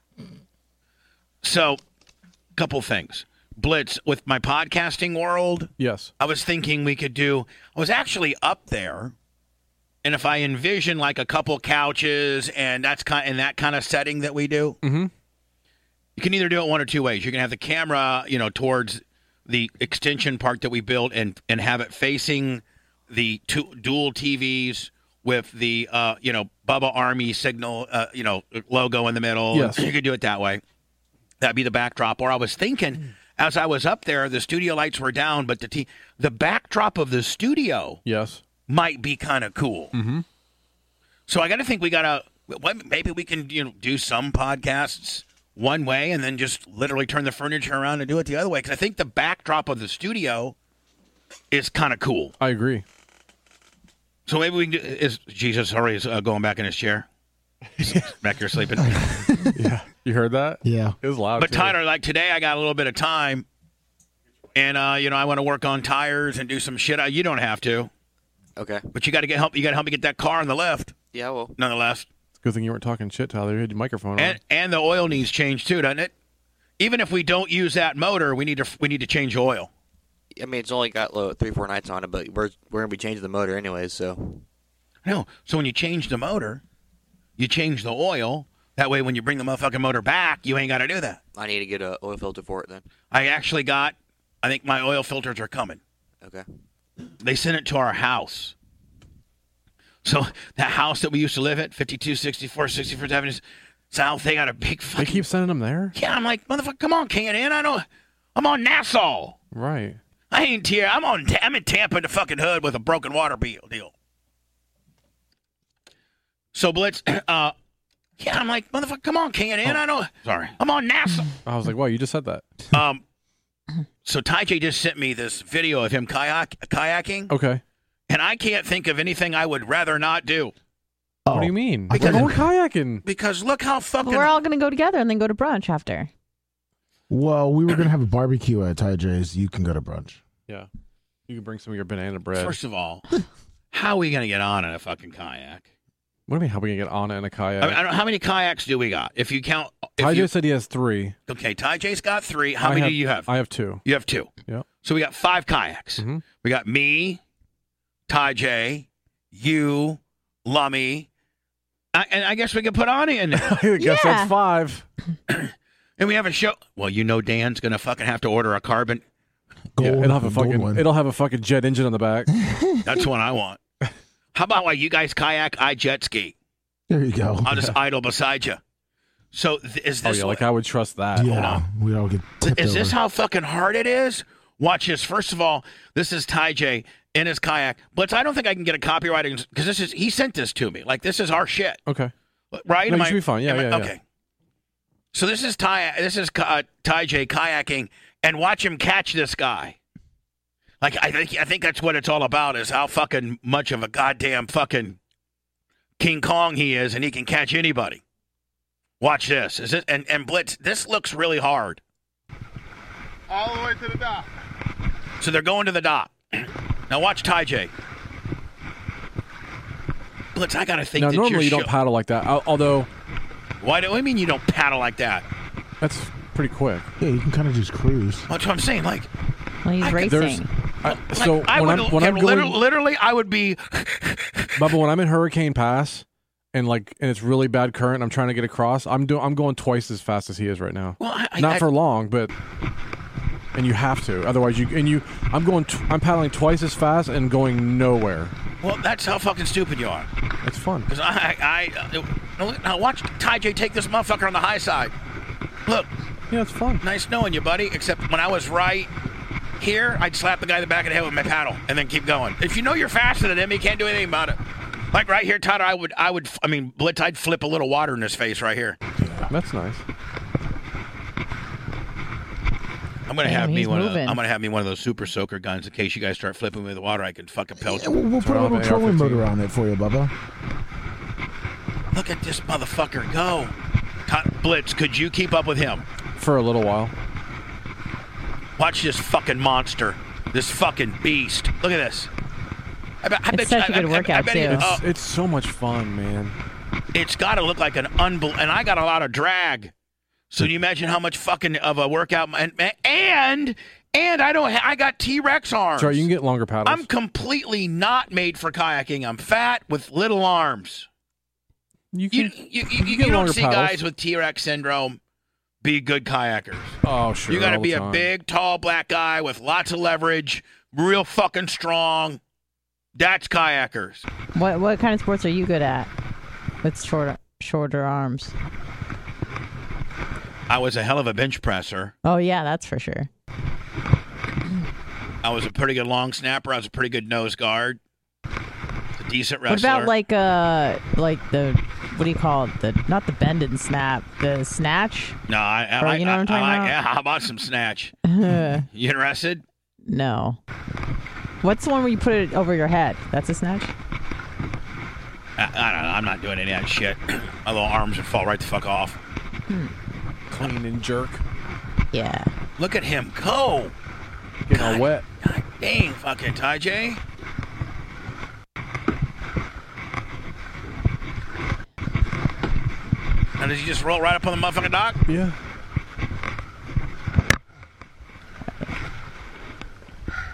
So, couple things. Blitz, with my podcasting world, Yes. I was thinking we could do, I was actually up there, and if I envision like a couple couches and that's kind in that kind of setting that we do, Mm-hmm. you can either do it one or two ways. You can have the camera, you know, towards the extension part that we built and, and have it facing the two, dual T Vs with the, uh, you know, Bubba Army signal, uh, you know, logo in the middle. Yes. You could do it that way. That'd be the backdrop. Or I was thinking, as I was up there, the studio lights were down, but the t- the backdrop of the studio Yes. might be kind of cool. Mm-hmm. So I got to think we got to, maybe we can, you know, do some podcasts one way and then just literally turn the furniture around and do it the other way. Because I think the backdrop of the studio is kind of cool. I agree. So maybe we can do, is Jesus sorry is uh, going back in his chair? Back here sleeping. Yeah. You heard that? Yeah. It was loud. But too. Tyler, like today I got a little bit of time and, uh, you know, I want to work on tires and do some shit. Uh, You don't have to, Okay. but you got to get help. You got to help me get that car on the lift, Yeah, well. nonetheless. It's a good thing you weren't talking shit, Tyler. You had your microphone on. And and the oil needs changed too, doesn't it? Even if we don't use that motor, we need to we need to change oil. I mean, it's only got low, three, four nights on it, but we're we're gonna be changing the motor anyways. So No. So when you change the motor, you change the oil. That way, when you bring the motherfucking motor back, you ain't got to do that. I need to get an oil filter for it then. I actually got. I think my oil filters are coming. Okay. They sent it to our house. So that house that we used to live at, fifty-two sixty-four sixty-first Avenue South, they got a big fucking... They keep sending them there? Yeah, I'm like, motherfucker, come on, K and N. I know. I'm on Nassau. Right. I ain't here. I'm on. I'm in Tampa in the fucking hood with a broken water deal. So Blitz, uh, yeah, I'm like, motherfucker, come on, K and N. Oh. I know. Sorry, I'm on Nassau. I was like, wow, you just said that. Um, so Ty J just sent me this video of him kayak kayaking, Okay. and I can't think of anything I would rather not do. What do you mean? Because- We're going kayaking. Because look how fucking. We're all gonna go together and then go to brunch after. Well, we were gonna have a barbecue at Ty J's. You can go to brunch. Yeah. You can bring some of your banana bread. First of all, how are we gonna get on in a fucking kayak? What do you mean, how we can get on it in a kayak? I mean, I don't, how many kayaks do we got? If you count, if Ty you, J said he has three. okay, Ty J's got three. How I many have- do you have? I have two. You have two. Yep. So we got five kayaks. Mhm. We got me, Ty J, you, Lummy, I, and I guess we could put Ani in there. I guess Yeah. that's five. And we have a show. Well, you know Dan's gonna fucking have to order a carbon. Gold, yeah, it'll have a gold fucking one. it'll have a fucking jet engine on the back. That's what I want. How about while you guys kayak, I jet ski? There you go. I'll just idle beside you. So th- is Oh this? yeah, like I would trust that. Yeah, we all get tipped is this over. how fucking hard it is? Watch this. First of all, this is Ty J in his kayak. But I don't think I can get a copyright because this is he sent this to me. Like this is our shit, Okay. right? No, Am you I- should be fine. Yeah, am I- yeah, yeah. Okay. So this is Ty. This is uh, Ty J kayaking, and watch him catch this guy. Like I think I think that's what it's all about is how fucking much of a goddamn fucking King Kong he is, and he can catch anybody. Watch this. Is it and, and Blitz? This looks really hard. All the way to the dock. So they're going to the dock. Now watch Ty J. Blitz, I gotta think Now that normally you're you don't show- paddle like that. Al- Although Why do I mean you don't paddle like that? that's pretty quick. Yeah, you can kind of just cruise. That's what I'm saying. Like, Well, he's I could- There's racing. I, like, so I when would I'm when I'm literally, going, literally, I would be. Bubba, when I'm in Hurricane Pass and like and it's really bad current, and I'm trying to get across. I'm doing I'm going twice as fast as he is right now. Well, I, I, Not I, for long, but and you have to. Otherwise, you and you. I'm going. T- I'm paddling twice as fast and going nowhere. Well, that's how fucking stupid you are. It's fun. Because I, I, I, uh, now watch Ty J take this motherfucker on the high side. Look, Yeah, it's fun. nice knowing you, buddy. Except when I was right here, I'd slap the guy in the back of the head with my paddle and then keep going. If you know you're faster than him, you can't do anything about it. Like right here, Tyler, I would, I would, I mean, Blitz, I'd flip a little water in his face right here. That's nice. I'm gonna Damn, have me he's one. Of, moving. I'm gonna have me one of those super soaker guns in case you guys start flipping me with water. I can fucking pelt Yeah, you. we'll, we'll put a Turn little off A R trolling fifteen. motor on it for you, Bubba. Look at this motherfucker go. Ty- Blitz, could you keep up with him? For a little while. Watch this fucking monster. This fucking beast. Look at this. I bet, I It's bet such you- a I- good I- I workout, bet he- too. It's oh, it's so much fun, man. it's got to look like an unbel. And I got a lot of drag. So can you imagine how much fucking of a workout? And and and I don't. Ha- I got T-Rex arms. That's right. You can get longer paddles. I'm completely not made for kayaking. I'm fat with little arms. you You can. you, you, you you get don't longer see paddles. guys with T-Rex syndrome be good kayakers. Oh sure. You got to all be the a time. big, tall, black guy with lots of leverage, real fucking strong. That's kayakers. What what kind of sports are you good at? With shorter shorter arms. I was a hell of a bench presser. Oh yeah, that's for sure. I was a pretty good long snapper. I was a pretty good nose guard. A decent wrestler. What about like uh like the what do you call it? The not the bend and snap, the snatch? No, I, I, Or I, you know what I'm I, talking I, about? Yeah, how about some snatch? no. You interested? What's the one where you put it over your head? That's a snatch? I, I don't know. I'm not doing any of that shit. My little arms would fall right the fuck off. Clean and jerk. Yeah. Look at him go. Getting all wet. God dang, fucking Ty J. Now, does he just roll right up on the motherfucking dock? Yeah.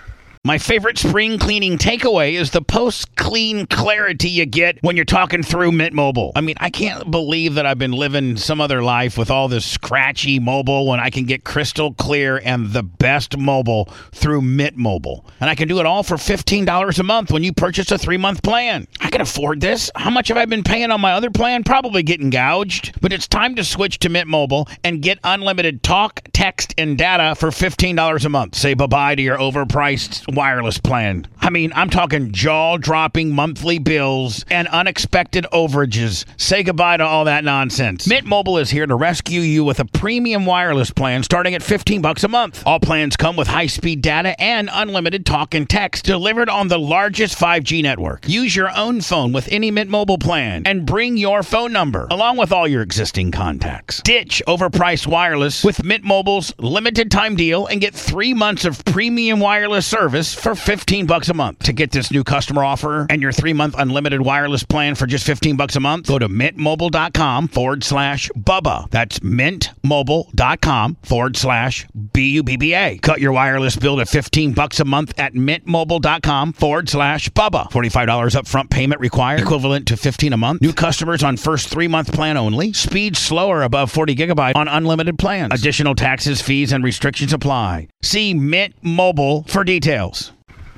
My favorite spring cleaning takeaway is the post-clean clarity you get when you're talking through Mint Mobile. I mean, I can't believe that I've been living some other life with all this scratchy mobile when I can get crystal clear and the best mobile through Mint Mobile. And I can do it all for fifteen dollars a month when you purchase a three-month plan. I can afford this. How much have I been paying on my other plan? Probably getting gouged. But it's time to switch to Mint Mobile and get unlimited talk, text, and data for fifteen dollars a month. Say bye-bye to your overpriced wireless plan. I mean, I'm talking jaw-dropping monthly bills and unexpected overages. Say goodbye to all that nonsense. Mint Mobile is here to rescue you with a premium wireless plan starting at fifteen bucks a month. All plans come with high-speed data and unlimited talk and text delivered on the largest five G network. Use your own phone with any Mint Mobile plan and bring your phone number along with all your existing contacts. Ditch overpriced wireless with Mint Mobile's limited time deal and get three months of premium wireless service for fifteen bucks a month. To get this new customer offer and your three-month unlimited wireless plan for just fifteen bucks a month, go to mintmobile.com forward slash Bubba. That's mintmobile.com forward slash B U B B A. Cut your wireless bill to fifteen bucks a month at mintmobile.com forward slash Bubba. forty-five dollars upfront payment required, equivalent to fifteen a month. New customers on first three-month plan only. Speed slower above forty gigabyte on unlimited plans. Additional taxes, fees, and restrictions apply. See Mint Mobile for details.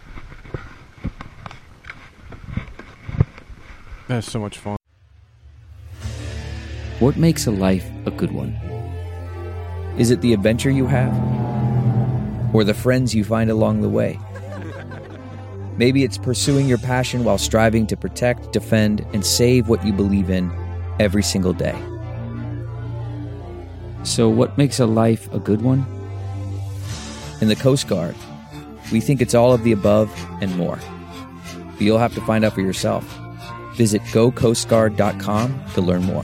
That's so much fun. What makes a life a good one? Is it the adventure you have? Or the friends you find along the way? Maybe it's pursuing your passion while striving to protect, defend, and save what you believe in every single day. So what makes a life a good one? In the Coast Guard, we think it's all of the above and more. But you'll have to find out for yourself. Visit go coast guard dot com to learn more.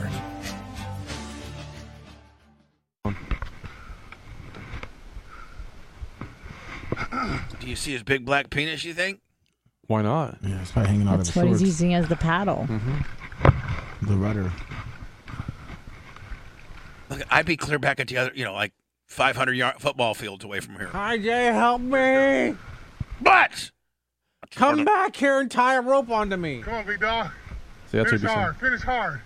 Do you see his big black penis, you think? Why not? Yeah, it's probably hanging out That's of the what he's shorts. using as the paddle. Mm-hmm. The rudder. Look, I'd be clear back at the other, you know, like five hundred yard football fields away from here. Hi, Jay, help me. But Come back here and tie a rope onto me. Come on, big dog. See, that's Finish what you're hard. Finish hard.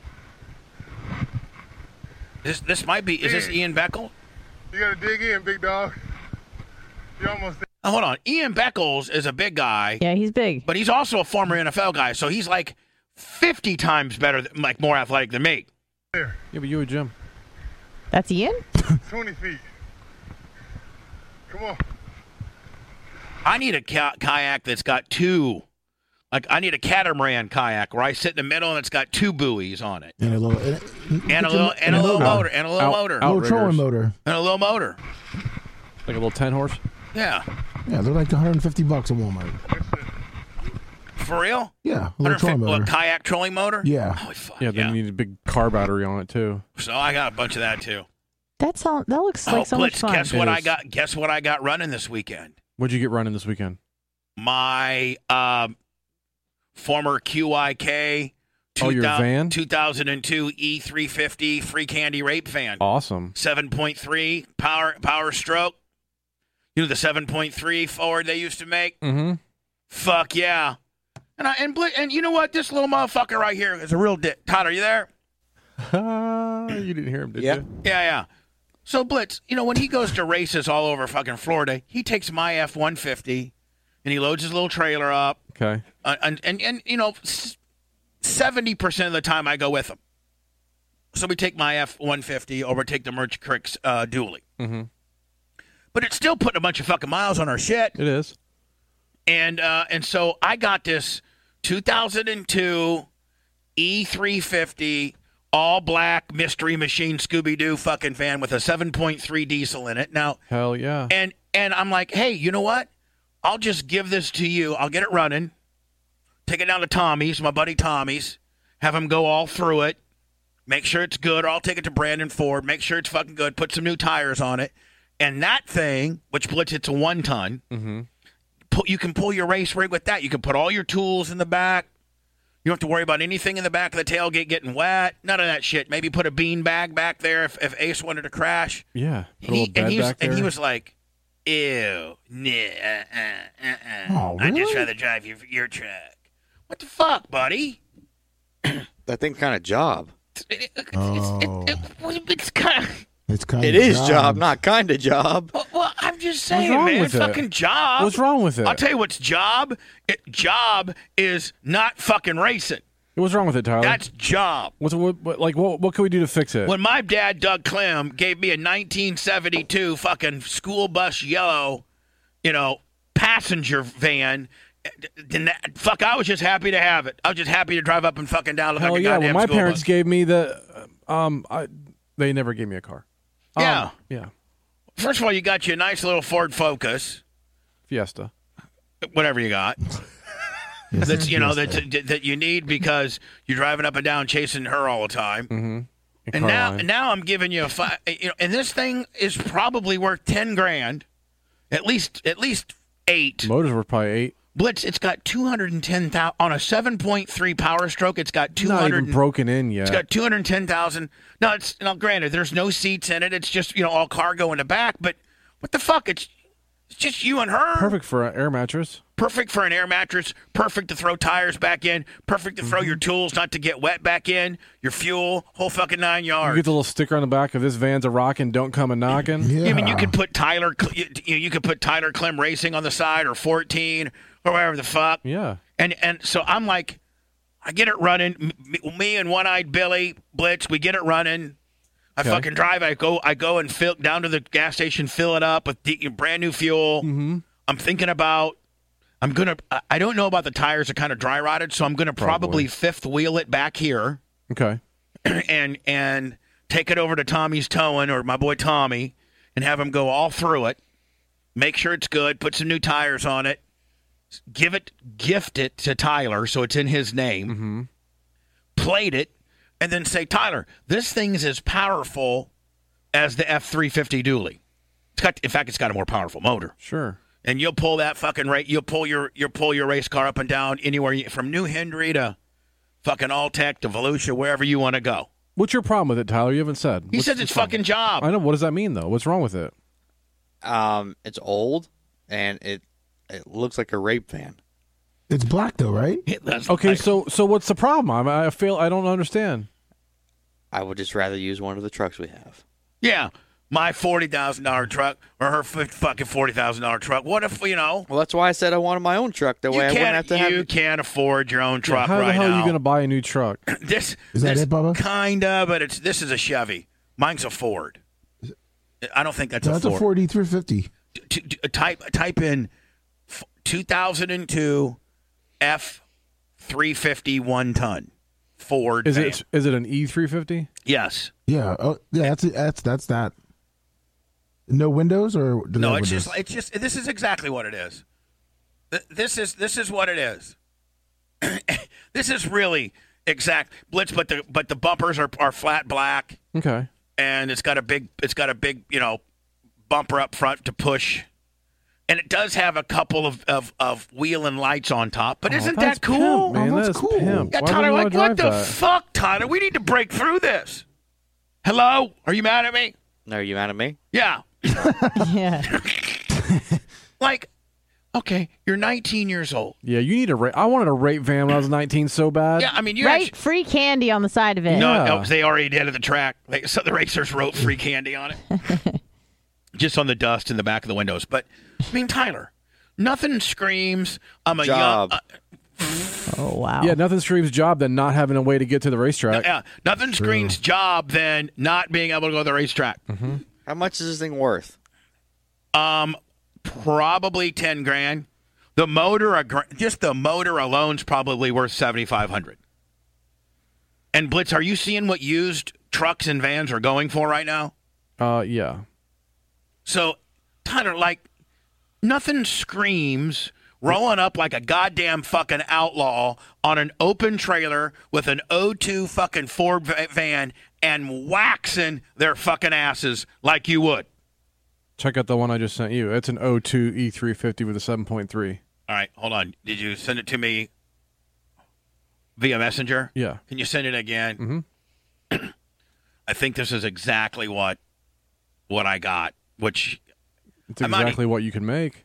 this this might be. Is this Ian Beckles? You gotta dig in, big dog. You almost there. Oh, hold on. Ian Beckles is a big guy, Yeah, he's big. but he's also a former N F L guy, so he's like fifty times better, th- like more athletic than me. There. Yeah, but you a Jim. That's Ian? twenty feet. Come on. I need a ki- kayak that's got two. Like, I need a catamaran kayak where I sit in the middle and it's got two buoys on it. And a little, and, And a little, and a little motor, and a little Out- motor, out- little trolling Outriggers. motor. and a little motor. Like a little ten horse. Yeah. Yeah, they're like one hundred fifty bucks at Walmart. For real? Yeah, a little trolling What, motor. kayak trolling motor? Yeah. Holy fuck. Yeah, then you need a big car battery on it too. So I got a bunch of that too. That sound, that looks like oh, so Blitz, much fun. guess what It I is. got? Guess what I got running this weekend? What'd you get running this weekend? My um, former Q I K Oh, your van? two thousand two E three fifty free candy rape van. Awesome. seven point three power power stroke. You know the seven point three Ford they used to make? Mm-hmm. Fuck yeah. And I and Blitz, and you know what? This little motherfucker right here is a real dick. Todd, are you there? You didn't hear him, did Yeah. you? Yeah, yeah. So Blitz, you know, when he goes to races all over fucking Florida, he takes my F one fifty and he loads his little trailer up. Okay. Uh, and, and, and, you know, seventy percent of the time I go with him. So we take my F one fifty or we take the Merch Cricks uh, dually. Mm-hmm. But it's still putting a bunch of fucking miles on our shit. It is. And uh, and so I got this two thousand two E three fifty all black mystery machine Scooby-Doo fucking van with a seven point three diesel in it. Now, Hell yeah. and and I'm like, hey, you know what? I'll just give this to you. I'll get it running. Take it down to Tommy's, my buddy Tommy's. Have him go all through it. Make sure it's good. Or I'll take it to Brandon Ford. Make sure it's fucking good. Put some new tires on it. And that thing, which Blitz, it's a one ton. Mm-hmm. Pull, you can pull your race rig with that. You can put all your tools in the back. You don't have to worry about anything in the back of the tailgate getting wet. None of that shit. Maybe put a bean bag back there if, if Ace wanted to crash. Yeah. Put a He, little bed and, he was, back there. and he was like, Ew. Nah, uh, uh, uh, uh. Oh, I'd just really? rather drive your, your truck. What the fuck, buddy? That thing kind of job. Oh. It's kind of... It's kind It of is job, not kind of job. Well, well, I'm just saying, wrong man. with it? Fucking job. What's wrong with it? I'll tell you what's job. It, job is not fucking racing. What's wrong with it, Tyler? That's job. What's what, what like what what can we do to fix it? When my dad, Doug Clem, gave me a nineteen seventy-two fucking school bus yellow, you know, passenger van, then that, fuck, I was just happy to have it. I was just happy to drive up and fucking down look Hell like a yeah! goddamn When my school parents bus. gave me the, um, I, they never gave me a car. Um, Yeah. yeah, First of all, you got you a nice little Ford Focus, Fiesta. whatever you got. Yes, That's you know yes, that that you need because you're driving up and down chasing her all the time. Mm-hmm. And now, now I'm giving you a five. You know, and this thing is probably worth ten grand, at least at least eight. Motors were probably eight. Blitz, it's got two hundred and ten thousand on a seven point three Power Stroke. It's got two Not hundred. even broken in yet. It's got two hundred ten thousand. No, it's now granted, there's no seats in it. It's just you know all cargo in the back. But what the fuck? It's it's just you and her. Perfect for an air mattress. Perfect for an air mattress. Perfect to throw tires back in. Perfect to throw Mm-hmm. your tools, not to get wet back in. Your fuel, whole fucking nine You yards. get the little sticker on the back of this van's a rockin', don't come a knocking. Yeah. I mean, you could put Tyler, you, you you could put Tyler Clem Racing on the side, or fourteen, or whatever the fuck. Yeah. And and so I'm like, I get it running. Me, me and One Eyed Billy Blitz, we get it running. I Okay. fucking drive. I go. I go and fill down to the gas station, fill it up with the, brand new fuel. Mm-hmm. I'm thinking about. I'm gonna. I- I don't know about the tires are kind of dry rotted, so I'm gonna probably, Probably. fifth wheel it back here Okay. and and take it over to Tommy's Towing or my boy Tommy and have him go all through it. Make sure it's good. Put some new tires on it. Give it, gift it to Tyler so it's in his name. Mm-hmm. Plate it, and then say, Tyler, this thing's as powerful as the F three fifty dually. It's got, in fact, it's got a more powerful motor. Sure. And you'll pull that fucking right. You'll pull your you'll pull your race car up and down anywhere you, from New Hendry to fucking Alltech to Volusia, wherever you want to go. What's your problem with it, Tyler? You haven't said. He What's says the it's problem? fucking job. I know. What does that mean, though? What's wrong with it? Um, it's old and it it looks like a rape van. It's black though, right? That's Okay, like- so so what's the problem? I, I feel I don't understand. I would just rather use one of the trucks we have. yeah, my forty thousand dollar truck or her f- fucking forty thousand dollar truck. What if you know Well, that's why I said I wanted my own truck. That you way I wouldn't have can't to you have. can't afford your own Yeah, truck how right the hell now? are you going to buy a new truck? This Is that this it, Bubba? Kinda, but it's this is a Chevy. Mine's a Ford. I don't think that's, That's a a Ford. Ford E three fifty. T- t- type type in f- two thousand two F three fifty one ton Ford. Is van. it is it an E three fifty? Yes. Yeah. Oh, yeah. That's it. That's that's that. No windows or do they No, have it's windows? just it's just this is exactly what it is. Th- This is this is what it is. This is really exact Blitz, but the but the bumpers are are flat black, Okay. and it's got a big it's got a big you know bumper up front to push, and it does have a couple of of, of wheel and lights on top. But Oh, isn't that's that cool? Pimp, man, Oh, that's that's cool. pimp. Yeah, Why would Tyler, you like wanna what drive the that? fuck, Tyler? We need to break through this. Hello, are you mad at me? Are you mad at me? Yeah. Yeah. Like, okay, you're nineteen years old. Yeah, you need a rape. I wanted a rape van when I was nineteen so bad. Yeah, I mean, you Right? actually. Free candy on the side of it. No, Yeah. no, they already did at the track. They, so the racers wrote free candy on it. Just on the dust in the back of the windows. But, I mean, Tyler, nothing screams, I'm a Job. young. Oh, wow. Yeah, nothing screams job than not having a way to get to the Uh, racetrack. yeah, nothing screams job than not being able to go to the racetrack. How much is this thing worth? Um, probably ten grand. The motor, a gr- just the motor alone's probably worth seventy five hundred. And Blitz, are you seeing what used trucks and vans are going for right now? Uh, yeah. So, Tyler, like, nothing screams rolling up like a goddamn fucking outlaw on an open trailer with an oh two fucking Ford va- van and waxing their fucking asses like you would. Check out the one I just sent you. It's an oh two E three fifty with a seven point three. All right, hold on. Did you send it to me via Messenger? Yeah. Can you send it again? Mhm. I think this is exactly what what I got, which It's exactly what you can make.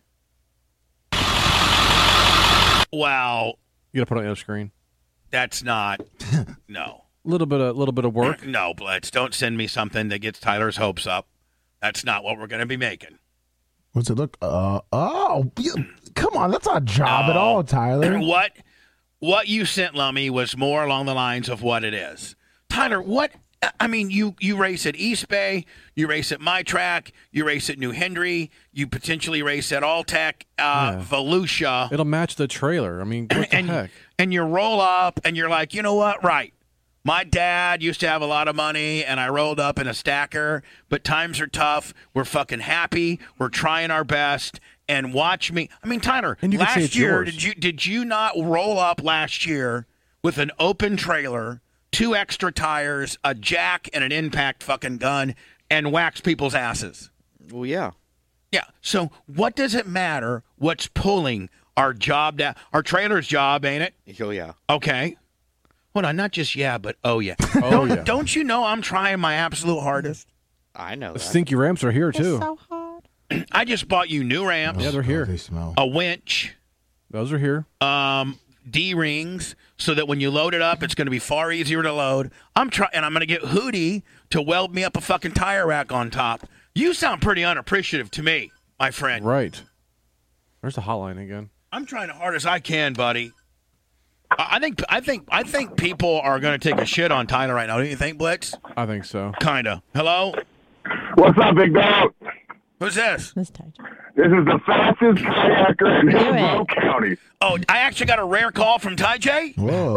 Well, you got to put it on the other screen. That's not. No. A little bit, a little bit of work. No, Blitz. Don't send me something that gets Tyler's hopes up. That's not what we're going to be making. What's it look? Uh, oh, you, come on. That's not a job No. at all, Tyler. What what you sent Lummy was more along the lines of what it is. Tyler, what? I mean, you, you race at East Bay, you race at My Track, you race at New Hendry, you potentially race at Alltech, uh, Yeah. Volusia. It'll match the trailer. I mean, what the and, heck? and you roll up and you're like, you know what? Right. My dad used to have a lot of money, and I rolled up in a stacker, but times are tough. We're fucking happy. We're trying our best. And watch me. I mean, Tyler, And you can say last it's year, yours. did you did you not roll up last year with an open trailer, two extra tires, a jack, and an impact fucking gun, and wax people's asses? Well, yeah. Yeah. So what does it matter what's pulling our job down? Our trailer's job, ain't it? Oh, yeah. Okay. Hold on, not just yeah, but oh yeah. Oh, don't, yeah. don't you know I'm trying my absolute hardest? I know The that. stinky ramps are here, It's too. so hot. I just bought you new ramps, Yeah, they're Oh, here. they smell. a winch, Those are here. um, D rings, so that when you load it up, it's going to be far easier to load. I'm trying, and I'm going to get Hootie to weld me up a fucking tire rack on top. You sound pretty unappreciative to me, my friend. Right. There's the hotline again. I'm trying as hard as I can, buddy. I I think, I think, I think people are going to take a shit on Tyler right now. Don't you think, Blitz? I think so. Kinda. Hello. What's up, big dog? Who's this? This time. This is the fastest kayaker in Do it. Hillsborough County. Oh, I actually got a rare call from Ty J. Whoa.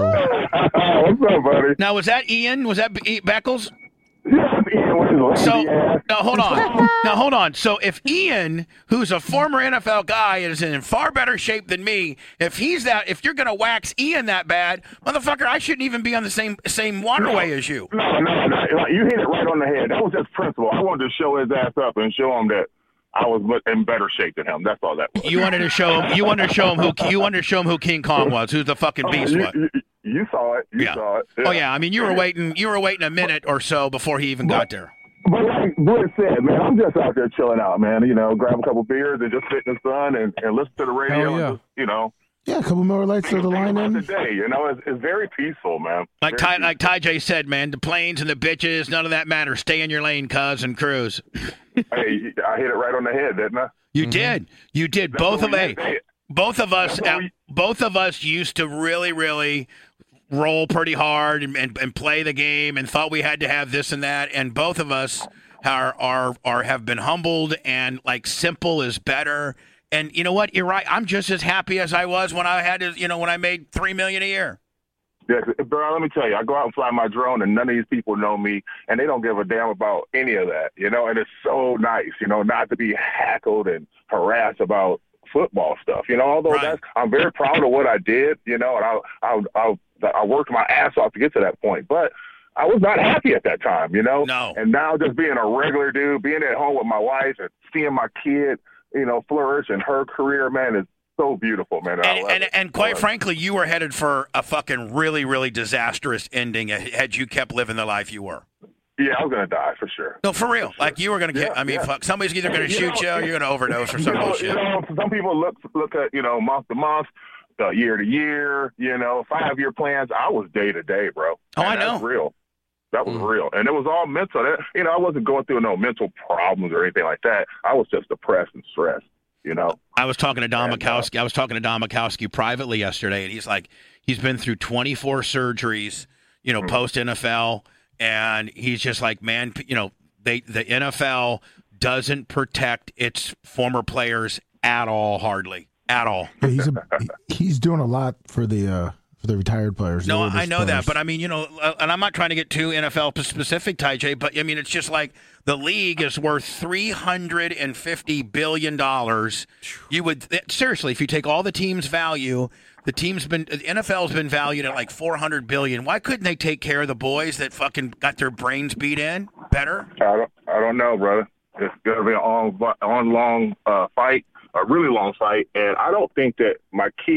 What's up, buddy? Now, was that Ian? Was that Be- Beckles? Yeah, Ian with his lady So, ass. now hold on. Now hold on. So, if Ian, who's a former N F L guy, is in far better shape than me, if he's that, if you're gonna wax Ian that bad, motherfucker, I shouldn't even be on the same same waterway as you. No, no, no. Like, you hit it right on the head. That was just principle. I wanted to show his ass up and show him that I was in better shape than him. That's all that was. You wanted to show him. You wanted to show him who. You wanted to show him who King Kong was. Who's the fucking beast you, was. you, you saw it. You Yeah. saw it. Oh yeah. I mean, you were waiting. You were waiting a minute or so before he even got there. But like Blitz said, man, I'm just out there chilling out, man. You know, grab a couple beers and just sit in the sun and, and listen to the radio. Hell yeah. And just, you know, Yeah, a couple more lights to the line about the in. day. You know, it's, it's very peaceful, man. Like Very Ty, like Ty J said, man, the planes and the bitches, none of that matters. Stay in your lane, cuz, and cruise. peaceful. Hey, I hit it right on the head, didn't I? You did. You did. Both of what we a, did. both of us, That's what we- both of us used to really, really roll pretty hard and, and, and play the game, and thought we had to have this and that. And both of us are are are have been humbled, and like simple is better. And you know what? You're right. I'm just as happy as I was when I had to, you know, when I made three million a year. Yeah, bro, let me tell you, I go out and fly my drone, and none of these people know me, and they don't give a damn about any of that, you know, and it's so nice, you know, not to be hackled and harassed about football stuff, you know, although Right. that's, I'm very proud of what I did, you know, and I, I, I, I worked my ass off to get to that point, but I was not happy at that time, you know, No. and now just being a regular dude, being at home with my wife and seeing my kid, you know, flourish and her career, man, is so beautiful, man. I And, love and, it. and I quite love it. frankly, you were headed for a fucking really, really disastrous ending had you kept living the life you were. Yeah, I was going to die for sure. No, for real. Like you were gonna get. Yeah, I mean, yeah. fuck. Somebody's either gonna You shoot know, you, or you're gonna overdose or some you know, bullshit. You know, some people look look at, you know, month to month, uh, year to year, you know, five year plans. I was day to day, bro. Oh, And I that's know. real. That was Mm. real, and it was all mental. That, you know, I wasn't going through no mental problems or anything like that. I was just depressed and stressed. You know. I was talking to Don And, uh, Mikowski. I was talking to Don Mikowski privately yesterday, and he's like, he's been through twenty-four surgeries, you know, Mhm. post N F L, and he's just like, man, you know, they the N F L doesn't protect its former players at all, hardly at all. Yeah, he's a, he- he's doing a lot for the uh, for the retired players. the No, oldest I know that, players. but I mean, you know, uh, and I'm not trying to get too N F L specific, Ty J, but I mean, it's just like the league is worth three hundred fifty billion dollars. You would seriously, if you take all the teams' value, the team's been the N F L's been valued at like four hundred billion. Why couldn't they take care of the boys that fucking got their brains beat in better? I don't, I don't know, brother. It's gonna be an on, on long uh, fight, a really long fight, and I don't think that my kids'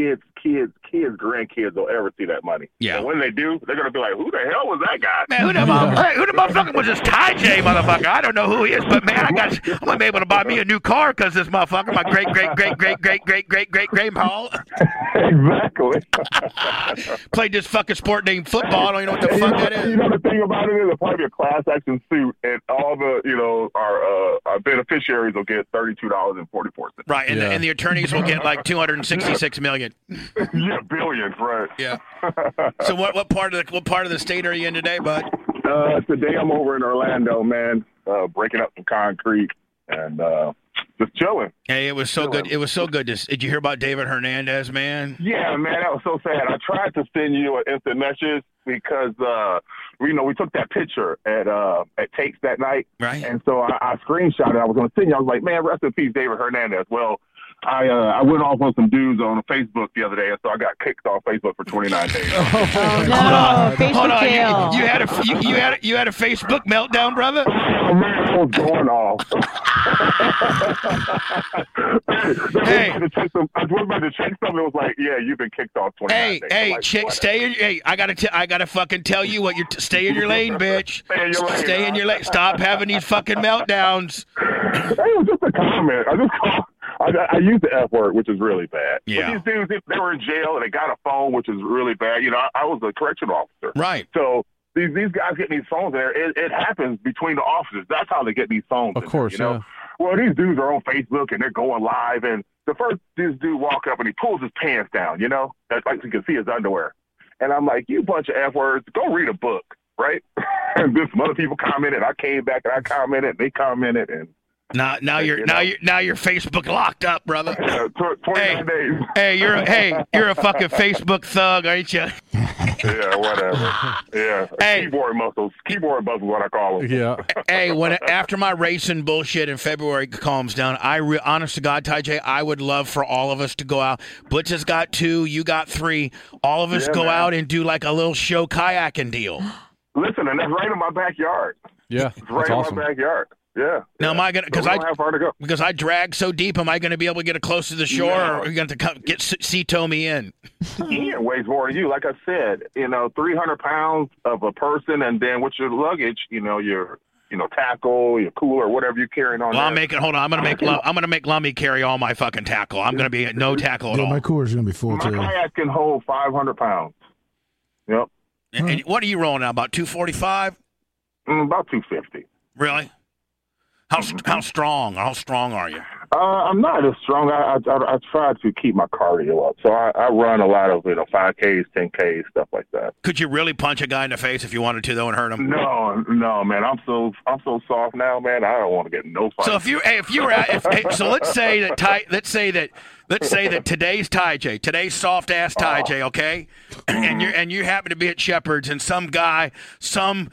kids, kids, grandkids will ever see that money. Yeah. And when they do, they're gonna be like, "Who the hell was that guy?" Man, who the, mother- hey, who the motherfucker was this Ty J motherfucker? I don't know who he is, but man, I got, I'm gonna be able to buy me a new car because this motherfucker, my great, great, great, great, great, great, great, great, great Paul, Exactly. played this fucking sport named football. I don't even know what the fuck you know, that is. You know the thing about it is, it'll probably be a class action suit, and all the you know our uh, our beneficiaries will get thirty two dollars and forty four cents. Right, and, Yeah. the, and the attorneys will get like two hundred sixty-six million. Yeah, billions, right? Yeah. So what what part of the what part of the state are you in today, bud? Uh, today I'm over in Orlando, man, uh, breaking up some concrete and uh, just chilling. Hey, it was so good. It was so good. To, did you hear about David Hernandez, man? Yeah, man, that was so sad. I tried to send you an instant message because uh, we, you know, we took that picture at uh, at Takes that night, Right. and so I, I screenshot it. I was going to send you. I was like, man, rest in peace, David Hernandez. Well, I uh, I went off on some dudes on Facebook the other day, and so I got kicked off Facebook for twenty-nine days. Oh, no. Facebook Hold on. jail. You, you had a you, you had a, you had a Facebook meltdown, brother. Oh, man, I was going off. Hey. I was about to check some- I was about to check something. It was like, yeah, you've been kicked off twenty-nine Hey, days. I'm hey, like, chick, what? stay in. Hey, I gotta, t- I gotta fucking tell you what you're. T- stay in your lane, bitch. Stay in your lane, Stay in huh? your lane. Stop having these fucking meltdowns. It was just a comment. I just called. I, I used the F word, which is really bad. Yeah. But these dudes, they, they were in jail and they got a phone, which is really bad. You know, I, I was a correctional officer. Right. So these these guys get these phones there. It, it happens between the officers. That's how they get these phones. Of in course, there, you know? yeah. Well, these dudes are on Facebook and they're going live. And the first this dude walk up and he pulls his pants down. You know, that's like you can see his underwear. And I'm like, you bunch of F words. Go read a book, right? And then some other people commented. I came back and I commented. And they commented and. Now, now you're you now know. you're now you're Facebook locked up, brother. Uh, tw- twenty-nine days. Hey, you're a, hey, you're a fucking Facebook thug, aren't you? Yeah, whatever. Yeah. Hey. Keyboard muscles. Keyboard muscles, what I call them. Yeah. Hey, when after my racing bullshit in February calms down, I re, honest to God, Ty J, I would love for all of us to go out. Butch has got two, you got three. All of us Yeah, go man. out and do like a little show kayaking deal. Listen, and that's right in my backyard. Yeah. It's right That's in awesome. my backyard. Yeah. Now, yeah. am I gonna? So Because we I don't have far to go. because I drag so deep, am I going to be able to get it close to the shore, No. or are you going to come get see tow me in? Ian weighs more than you. Like I said, you know, three hundred pounds of a person, and then with your luggage, you know, your you know tackle, your cooler, whatever you're carrying on. Well, I'm there. making. Hold on, I'm going to make. Lu- I'm going to make Lummy carry all my fucking tackle. I'm going to be at no tackle at Yeah, all. my cooler's gonna be full My too. kayak can hold five hundred pounds. Yep. And, and what are you rolling now? About two forty-five? Mm, about two fifty. Really? How st- how strong? How strong are you? Uh, I'm not as strong. I, I I try to keep my cardio up, so I, I run a lot of you know five Ks, ten Ks, stuff like that. Could you really punch a guy in the face if you wanted to, though, and hurt him? No, no, man. I'm so I'm so soft now, man. I don't want to get in no fight. So if you hey, if you were at, if, hey, so let's say that Ty, let's say that let's say that today's Ty J, today's soft ass Ty J, okay, and you and you happen to be at Shepherd's, and some guy, some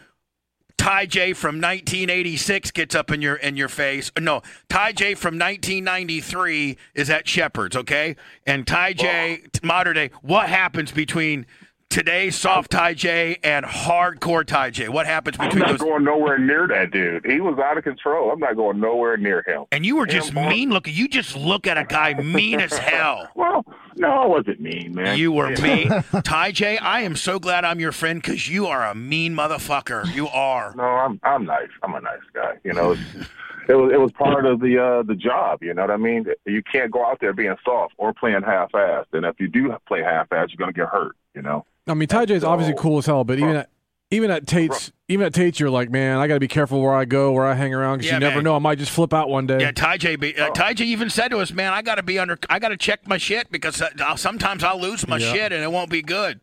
Ty J from nineteen eighty-six gets up in your in your face. No, Ty J from nineteen ninety-three is at Shepherd's, okay? And Ty J, modern day, what happens between today's soft Ty J and hardcore Ty J? What happens I'm between not those? going nowhere near that dude. He was out of control. I'm not going nowhere near him. And you were just Him or- mean looking. You just look at a guy mean as hell. Well, no, I wasn't mean, man. You were Yeah. mean. Ty J, I am so glad I'm your friend because you are a mean motherfucker. You are. No, I'm I'm nice. I'm a nice guy. You know, it's, it was it was part of the uh, the job. You know what I mean? You can't go out there being soft or playing half-assed. And if you do play half-assed, you're gonna get hurt. You know. I mean, Ty J's obviously cool as hell, but even at even at Tate's, even at Tate's, you're like, man, I got to be careful where I go, where I hang around, because Yeah, you never man. know, I might just flip out one day. Yeah, Ty J. Be, uh, Ty J. even said to us, "Man, I got to be under. I got to check my shit because uh, I'll, sometimes I'll lose my Yeah. shit and it won't be good."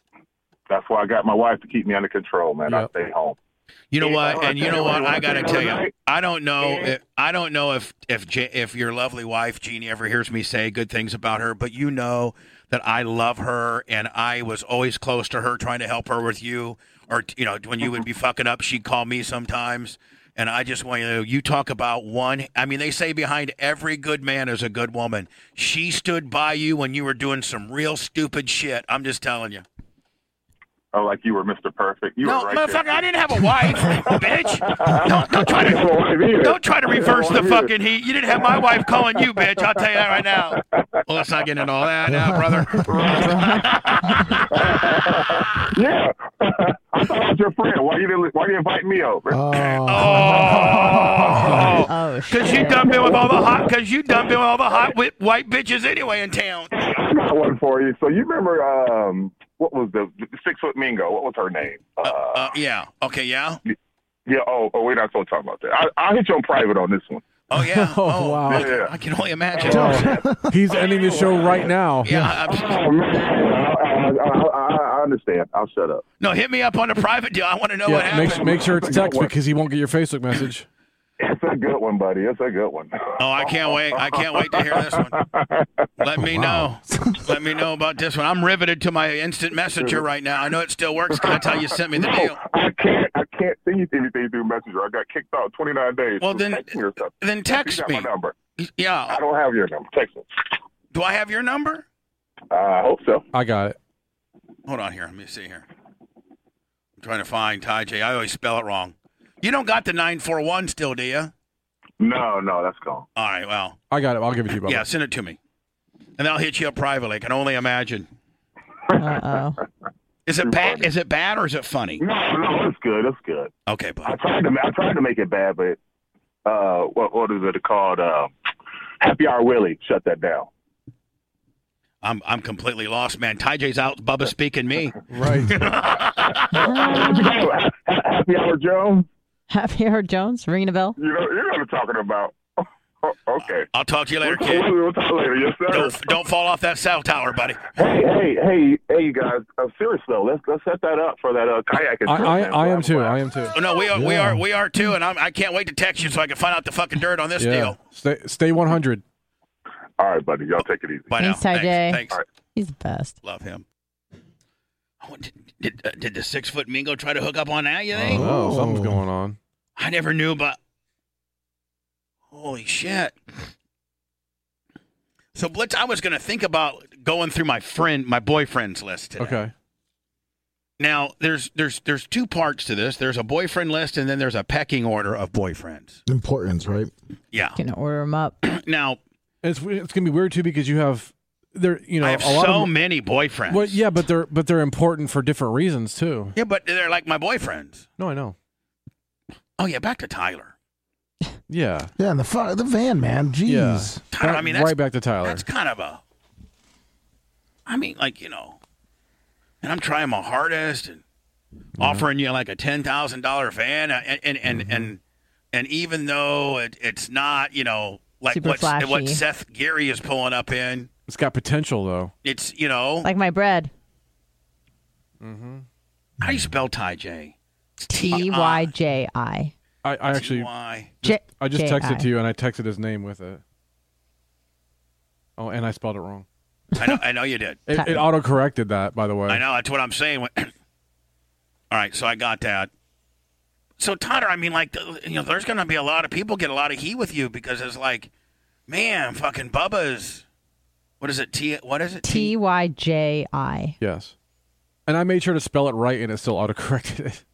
That's why I got my wife to keep me under control, man. Yep. I stay home. You know Yeah, what? I And you tell know you what, what? you I wanna got to see tell you, another night? I don't know. Yeah. If, I don't know if if J, if your lovely wife Jeannie ever hears me say good things about her, but you know that I love her and I was always close to her, trying to help her with you. Or you know, when you would be fucking up, she'd call me sometimes. And I just want you to know, you talk about one. I mean, they say behind every good man is a good woman. She stood by you when you were doing some real stupid shit. I'm just telling you. Oh, like you were Mister Perfect. You No, were right motherfucker, there. I didn't have a wife, bitch. Don't, don't try to don't try to reverse the fucking heat. You didn't have my wife calling you, bitch. I'll tell you that right now. Well, let's not get into all that now, brother. Yeah. I thought I was your friend. Why you didn't? Why you invite me over? Oh, Oh, Oh, because you shit. done been with all the hot, because you done been with all the hot whip, white bitches anyway in town. I got one for you. So you remember um, what was the, the six foot Mingo? What was her name? Uh, Uh, yeah. Okay. Yeah. yeah. Oh, oh, we're not supposed to talk about that. I, I'll hit you on private on this one. Oh yeah. Oh, wow. I, Yeah. I can only imagine. Oh, he's ending the show right now. Yeah. I'm, Oh man, I, I, I, I understand. I'll shut up. no, hit me up on the private deal. I want to know what Yeah, make, happened. make sure it's text because he won't get your Facebook message. It's a good one, buddy. It's a good one. Oh, I can't wait. I can't wait to hear this one. Let me know. Let me know about this one. I'm riveted to my instant messenger right now. I know it still works. Can I tell you sent me the No, deal? I can't. I can't send you anything through Messenger. I got kicked out twenty-nine days. Well, So then- text me or something. Then text you got me. my number. I Yeah. don't have your number. Text me. Do I have your number? Uh, I hope so. I got it. Hold on here. Let me see here. I'm trying to find Ty J. I always spell it wrong. You don't got the nine four one still, do you? No, no, that's gone. All right. Well, I got it. I'll give it to you, Bubba. yeah, send it to me. And I'll hit you up privately. I can only imagine. Uh-oh. Is it bad? Is it bad or is it funny? No, no, it's good. It's good. Okay, I bud. tried to. I tried to make it bad, but uh, what what is it called? Uh, Happy Hour Willie shut that down. I'm I'm completely lost, man. Ty J's out. Bubba speaking me. Right. What'd you call it? Ha- Happy Hour Jones. Happy Hour Jones, ringing a bell? You know, you know what I'm talking about. Oh, okay. I'll talk to you later, We'll, kid. we'll, we'll talk later. Yes, sir. Don't don't fall off that cell tower, buddy. Hey, hey, hey, hey, you guys. Uh, seriously, though, let's let's set that up for that uh, kayaking. I, trip, I, man. I am We'll too. have a I am too. Oh, no, we are we Yeah. are we are too, and I'm, I can't wait to text you so I can find out the fucking dirt on this Yeah. deal. Stay, stay one hundred. All right, buddy. Y'all take it easy. Bye Thanks, now. Ty J. Thanks. All right. He's the best. Love him. Oh, did did, uh, did the six foot Mingo try to hook up on that? You think? Oh, Oh. something's going on. I never knew about. Holy shit! So Blitz, I was going to think about going through my friend, my boyfriend's list today. Okay. Now there's there's there's two parts to this. There's a boyfriend list, and then there's a pecking order of boyfriends. importance, right? Yeah. Can order him up. Now It's it's gonna be weird too because you have there you know I have a lot so of many boyfriends. well yeah but they're but they're important for different reasons too. Yeah, but they're like my boyfriends. No, I know. Oh yeah, back to Tyler. Yeah. Yeah, and the fu- the van, man. Jeez. Yeah. Tyler, Back- I mean, that's, right back to Tyler. That's kind of a. I mean, like you know, and I'm trying my hardest and offering you like a ten thousand dollar van, and and and, Mm-hmm. and and even though it, it's not, you know, like Super what flashy. what Seth Geary is pulling up in, It's got potential though. it's you know, Like my bread. how do you spell Ty J? It's T Y J I. I, I actually T-Y. J- I just J I. texted to you and I texted his name with it. Oh, and I spelled it wrong. I know, I know you did. It, it auto corrected that, by the way. I know that's what I'm saying. All right, so I got that. So Tyler, I mean, like, you know, there's going to be a lot of people get a lot of heat with you because it's like, man, fucking Bubba's. What is it? T. What is it? T Y J I. Yes. And I made sure to spell it right and it still auto corrected it.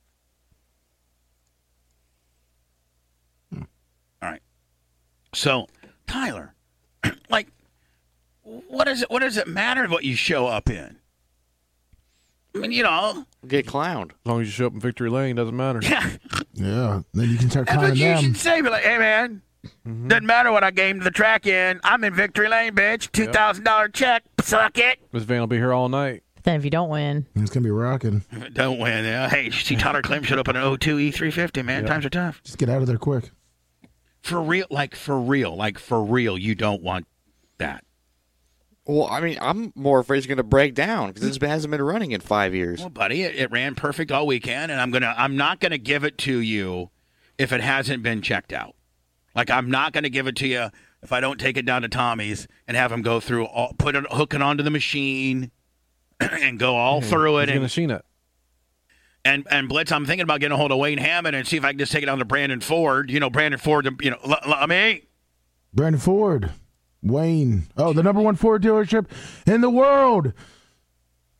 All right. So Tyler, like, what is it? What does it matter what you show up in? I mean, you know, Get clowned. As long as you show up in Victory Lane, doesn't matter. yeah. Yeah. Then you can start That's what clowning you them. should say. Be like, hey, man, doesn't matter what I gave the track in. I'm in Victory Lane, bitch. Two thousand dollar check. Suck it. This van will be here all night. Then if you don't win, It's gonna be rocking. Don't win. Yeah. Hey, you see Tyler Clem showed up in an oh two E three fifty, man. Yeah. Times are tough. Just get out of there quick. For real, like for real, like for real, you don't want that. Well, I mean, I'm more afraid it's going to break down because this hasn't been running in five years. Well, buddy, it, it ran perfect all weekend, and I'm gonna, I'm not gonna give it to you if it hasn't been checked out. Like I'm not gonna give it to you if I don't take it down to Tommy's and have him go through, all, put it, hook it onto the machine, and go all through it. He's going to And, sheen it. and and Blitz, I'm thinking about getting a hold of Wayne Hammond and see if I can just take it down to Brandon Ford. You know, Brandon Ford. You know, l- l- I mean. Brandon Ford, Wayne. Oh, the number one Ford dealership in the world.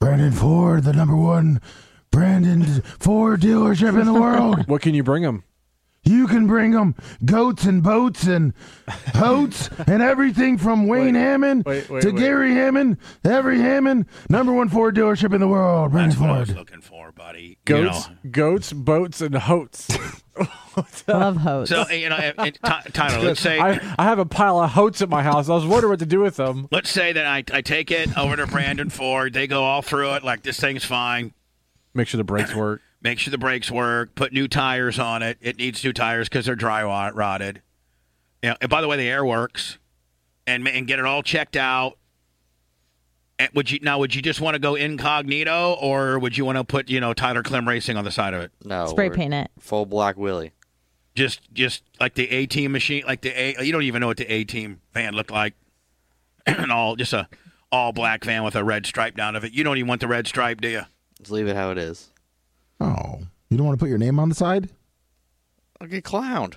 Brandon Ford, the number one Brandon Ford dealership in the world. What can you bring them? You can bring them goats and boats and hoats and everything from Wayne Wait, Hammond wait, wait, to wait. Gary Hammond, every Hammond, number one Ford dealership in the world. Brandon That's what I Ford. was looking for, buddy. Goats, You know. goats, boats, and hoats. I love hoes. So you know, it, it, Ty- Tyler, let's say I, I have a pile of hoats at my house. I was wondering what to do with them. let's say that I, I take it over to Brandon Ford. They go all through it like this thing's fine. Make sure the brakes work. Make sure the brakes work. Put new tires on it. It needs new tires because they're dry rot- rotted. You know, and by the way, the air works, and and get it all checked out. And would you now? Would you just want to go incognito, or would you want to put you know Tyler Klim Racing on the side of it? No. Spray we're paint it. Full black Willie. Just just like the A Team machine, like the A. You don't even know what the A Team van looked like, and all just a all black van with a red stripe down of it. You don't even want the red stripe, do you? Just leave it how it is. Oh, you don't want to put your name on the side? I'll get clowned.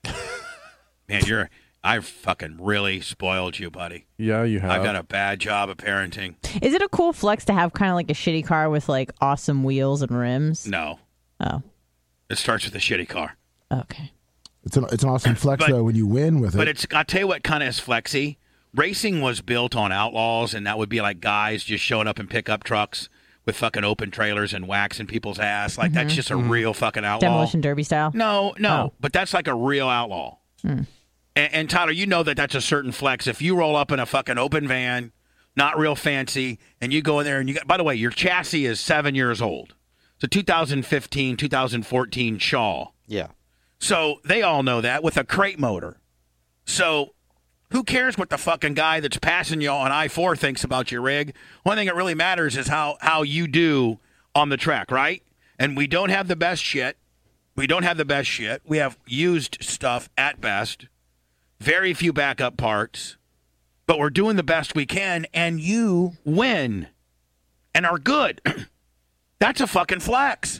Man, you're. I've fucking really spoiled you, buddy. Yeah, you have. I've got a bad job of parenting. Is it a cool flex to have kind of like a shitty car with like awesome wheels and rims? No. Oh, It starts with a shitty car. okay. It's an it's an awesome flex But- though when you win with But it. it's I'll tell you what kind of is flexy. Racing was built on outlaws, and that would be like guys just showing up in pickup trucks with fucking open trailers and waxing people's ass. Like that's just a real fucking outlaw. Demolition Derby style. No, no, Oh. but that's like a real outlaw. Mm. And, and Tyler, you know that that's a certain flex. If you roll up in a fucking open van, not real fancy, and you go in there and you got, by the way, your chassis is seven years old. It's a two thousand fifteen, two thousand fourteen Shaw. Yeah. So they all know that with a crate motor. So who cares what the fucking guy that's passing you on I four thinks about your rig? One thing that really matters is how, how you do on the track, right? And we don't have the best shit. We don't have the best shit. We have used stuff at best. Very few backup parts. But we're doing the best we can, and you win and are good. That's a fucking flex.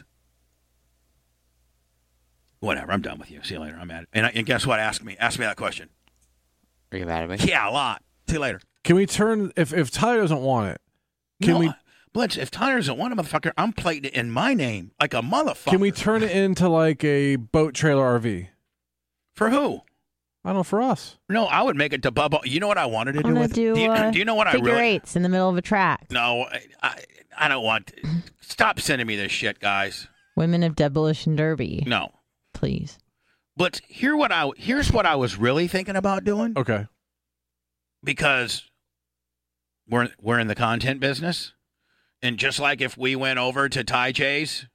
Whatever, I'm done with you. See you later. I'm at it. And, and guess what? Ask me. Ask me that question. Are you mad at me? Yeah, a lot. See you later. Can we turn if if Tyler doesn't want it? Can no, we Blitz, if Tyler doesn't want a motherfucker, I'm plating it in my name like a motherfucker. can we turn it into like a boat trailer R V? For who? I don't know, for us. No, I would make it to Bubba. You know what I wanted to I'm do gonna with do, do, you, uh, do you know what I figure really eights in the middle of a track. No, I, I I don't want stop sending me this shit, guys. Women of Demolition Derby. No. Please. Blitz, here what I here's what I was really thinking about doing. Okay. Because we're we're in the content business, and just like if we went over to Ty J's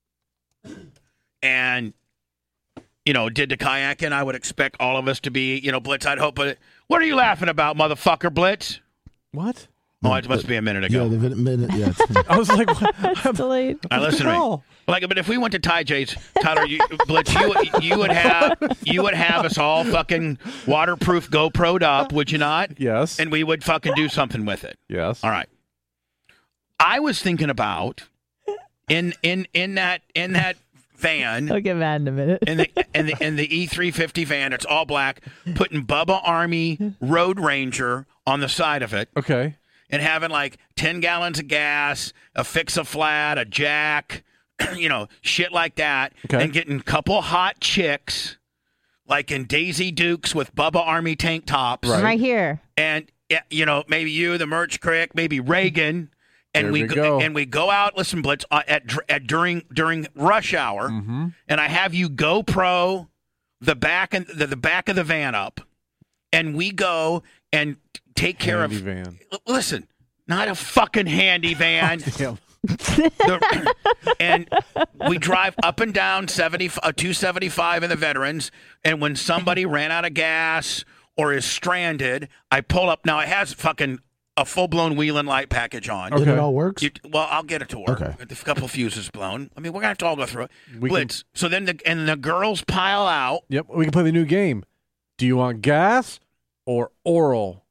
and you know did the kayaking, I would expect all of us to be you know Blitz. I'd hope. But what are you laughing about, motherfucker, Blitz? What? Oh, it must be a minute yeah, ago. the minute, yeah. It's, I was like, what? It's delayed. Now listen to me. Oh. Like, but if we went to Ty J's, Tyler, you, Blitz, you you would have you would have us all fucking waterproof GoPro'd up, would you not? Yes. And we would fucking do something with it. yes. All right. I was thinking about in in in that in that van I'll get mad in a minute. in the in the in the E three fifty van. It's all black. Putting Bubba Army Road Ranger on the side of it. Okay. And having like ten gallons of gas, a fix-a-flat, a jack, you know, shit like that. Okay. And getting a couple hot chicks, like in Daisy Dukes with Bubba Army tank tops. I'm right here. And, yeah, you know, maybe you, the Merch Crick, maybe Reagan. And There we we go, go. and we go out, listen, Blitz, uh, at, at during during rush hour, Mm-hmm. and I have you GoPro the back and the, the back of the van up, and we go and take care Handy of van. L- listen, not a fucking handy van. Damn. The- and we drive up and down seventy, uh, two seventy-five in the Veterans, and when somebody ran out of gas or is stranded, I pull up. Now it has fucking a full-blown wheel and light package on. and Okay. it all works. You, well, I'll get it to work. Okay. A couple fuses blown. I mean, we're gonna have to all go through it. We can- Blitz. So then, the and the girls pile out. Yep. We can play the new game. Do you want gas or oral?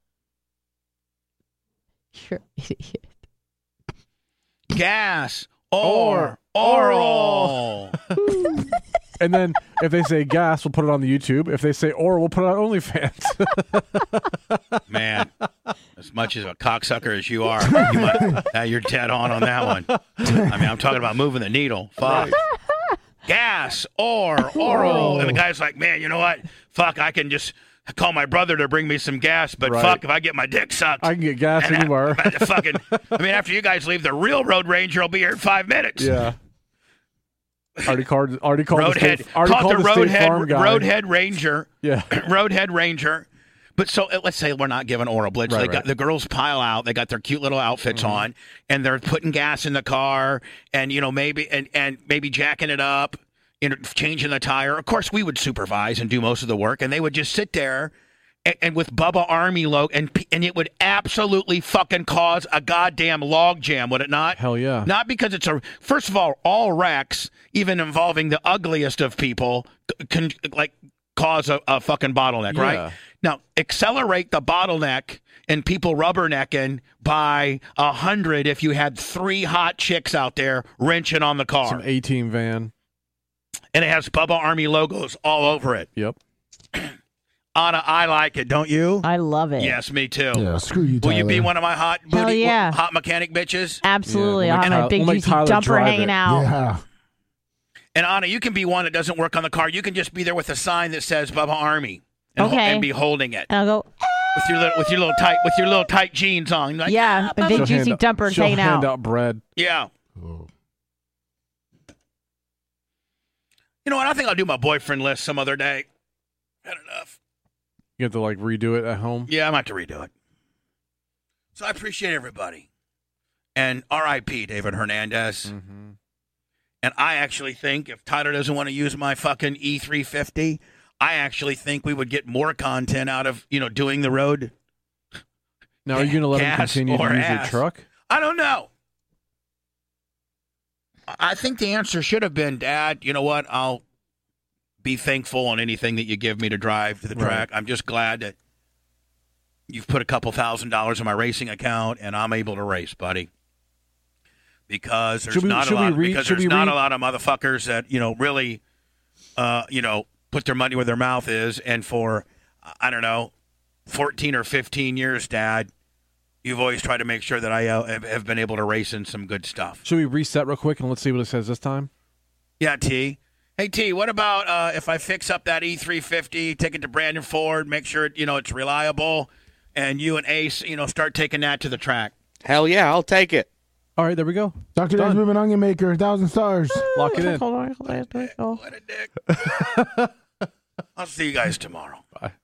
Sure. Gas Or or oral. And then if they say gas, we'll put it on the YouTube. If they say oral, we'll put it on OnlyFans. Man, as much as a cocksucker as you are, you might, uh, you're dead on on that one. I mean, I'm talking about moving the needle. Fuck. Gas or oral. And the guy's like, man, you know what? Fuck, I can just call my brother to bring me some gas, but Right. fuck, if I get my dick sucked. I can get gas and anywhere. I, fucking, I mean, after you guys leave, the real Road Ranger will be here in five minutes. Yeah. Already called. Already called the Roadhead. state. Already Call it called the the State Farm Roadhead, guy. Roadhead Ranger. Yeah. Roadhead Ranger. But so uh, let's say we're not giving oral blitz. Right, they got right. the girls pile out. They got their cute little outfits Mm-hmm. on, and they're putting gas in the car, and you know maybe and, and maybe jacking it up, you know, changing the tire. Of course, we would supervise and do most of the work, and they would just sit there. And, and with Bubba Army logo, and p- and it would absolutely fucking cause a goddamn log jam, would it not? Hell yeah. Not because it's a. First of all, all wrecks, even involving the ugliest of people, c- can like cause a, a fucking bottleneck, Yeah. right? Now accelerate the bottleneck and people rubbernecking by a hundred if you had three hot chicks out there wrenching on the car, Some A-team van. and it has Bubba Army logos all over it. Yep. Anna, I like it, don't you? I love it. Yes, me too. Yeah, screw you, Will you be Tyler. one of my hot Hell booty, yeah. hot mechanic bitches? Absolutely. Yeah, we'll on make a Tyler- big we'll make juicy Tyler dumper drive hanging it. out. Yeah. And Anna, you can be one that doesn't work on the car. You can just be there with a sign that says Bubba Army, and, ho- Okay. and be holding it And I'll go, with your little with your little tight with your little tight jeans on. Like, yeah, a big She'll juicy hand out- dumper she'll hanging hand out. out bread. yeah. Oh. You know what? I think I'll do my boyfriend list some other day. Had enough. You have to like redo it at home. Yeah, I might have to redo it. So I appreciate everybody, and R I P David Hernandez. Mm-hmm. And I actually think if Tyler doesn't want to use my fucking E three fifty, I actually think we would get more content out of, you know, doing the road. Now, are you going to let him Gas continue to or use your ass. truck? I don't know. I think the answer should have been, Dad, you know what? I'll be thankful on anything that you give me to drive to the Right. track. I'm just glad that you've put a couple thousand dollars in my racing account and I'm able to race, buddy. Because there's Should we- not a should we lot read- because should there's we not read- a lot of motherfuckers that, you know, really uh, you know, put their money where their mouth is, and for I don't know, fourteen or fifteen years, Dad, you've always tried to make sure that I uh, have, have been able to race in some good stuff. Should we reset real quick and let's see what it says this time? Yeah, T. Hey, T, what about uh, if I fix up that E three fifty, take it to Brandon Ford, make sure it, you know, it's reliable, and you and Ace, you know, start taking that to the track? Hell yeah, I'll take it. All right, there we go. Doctor Dave's Done. Moving Onion Maker, thousand stars. Lock it in. What a dick. I'll see you guys tomorrow. Bye.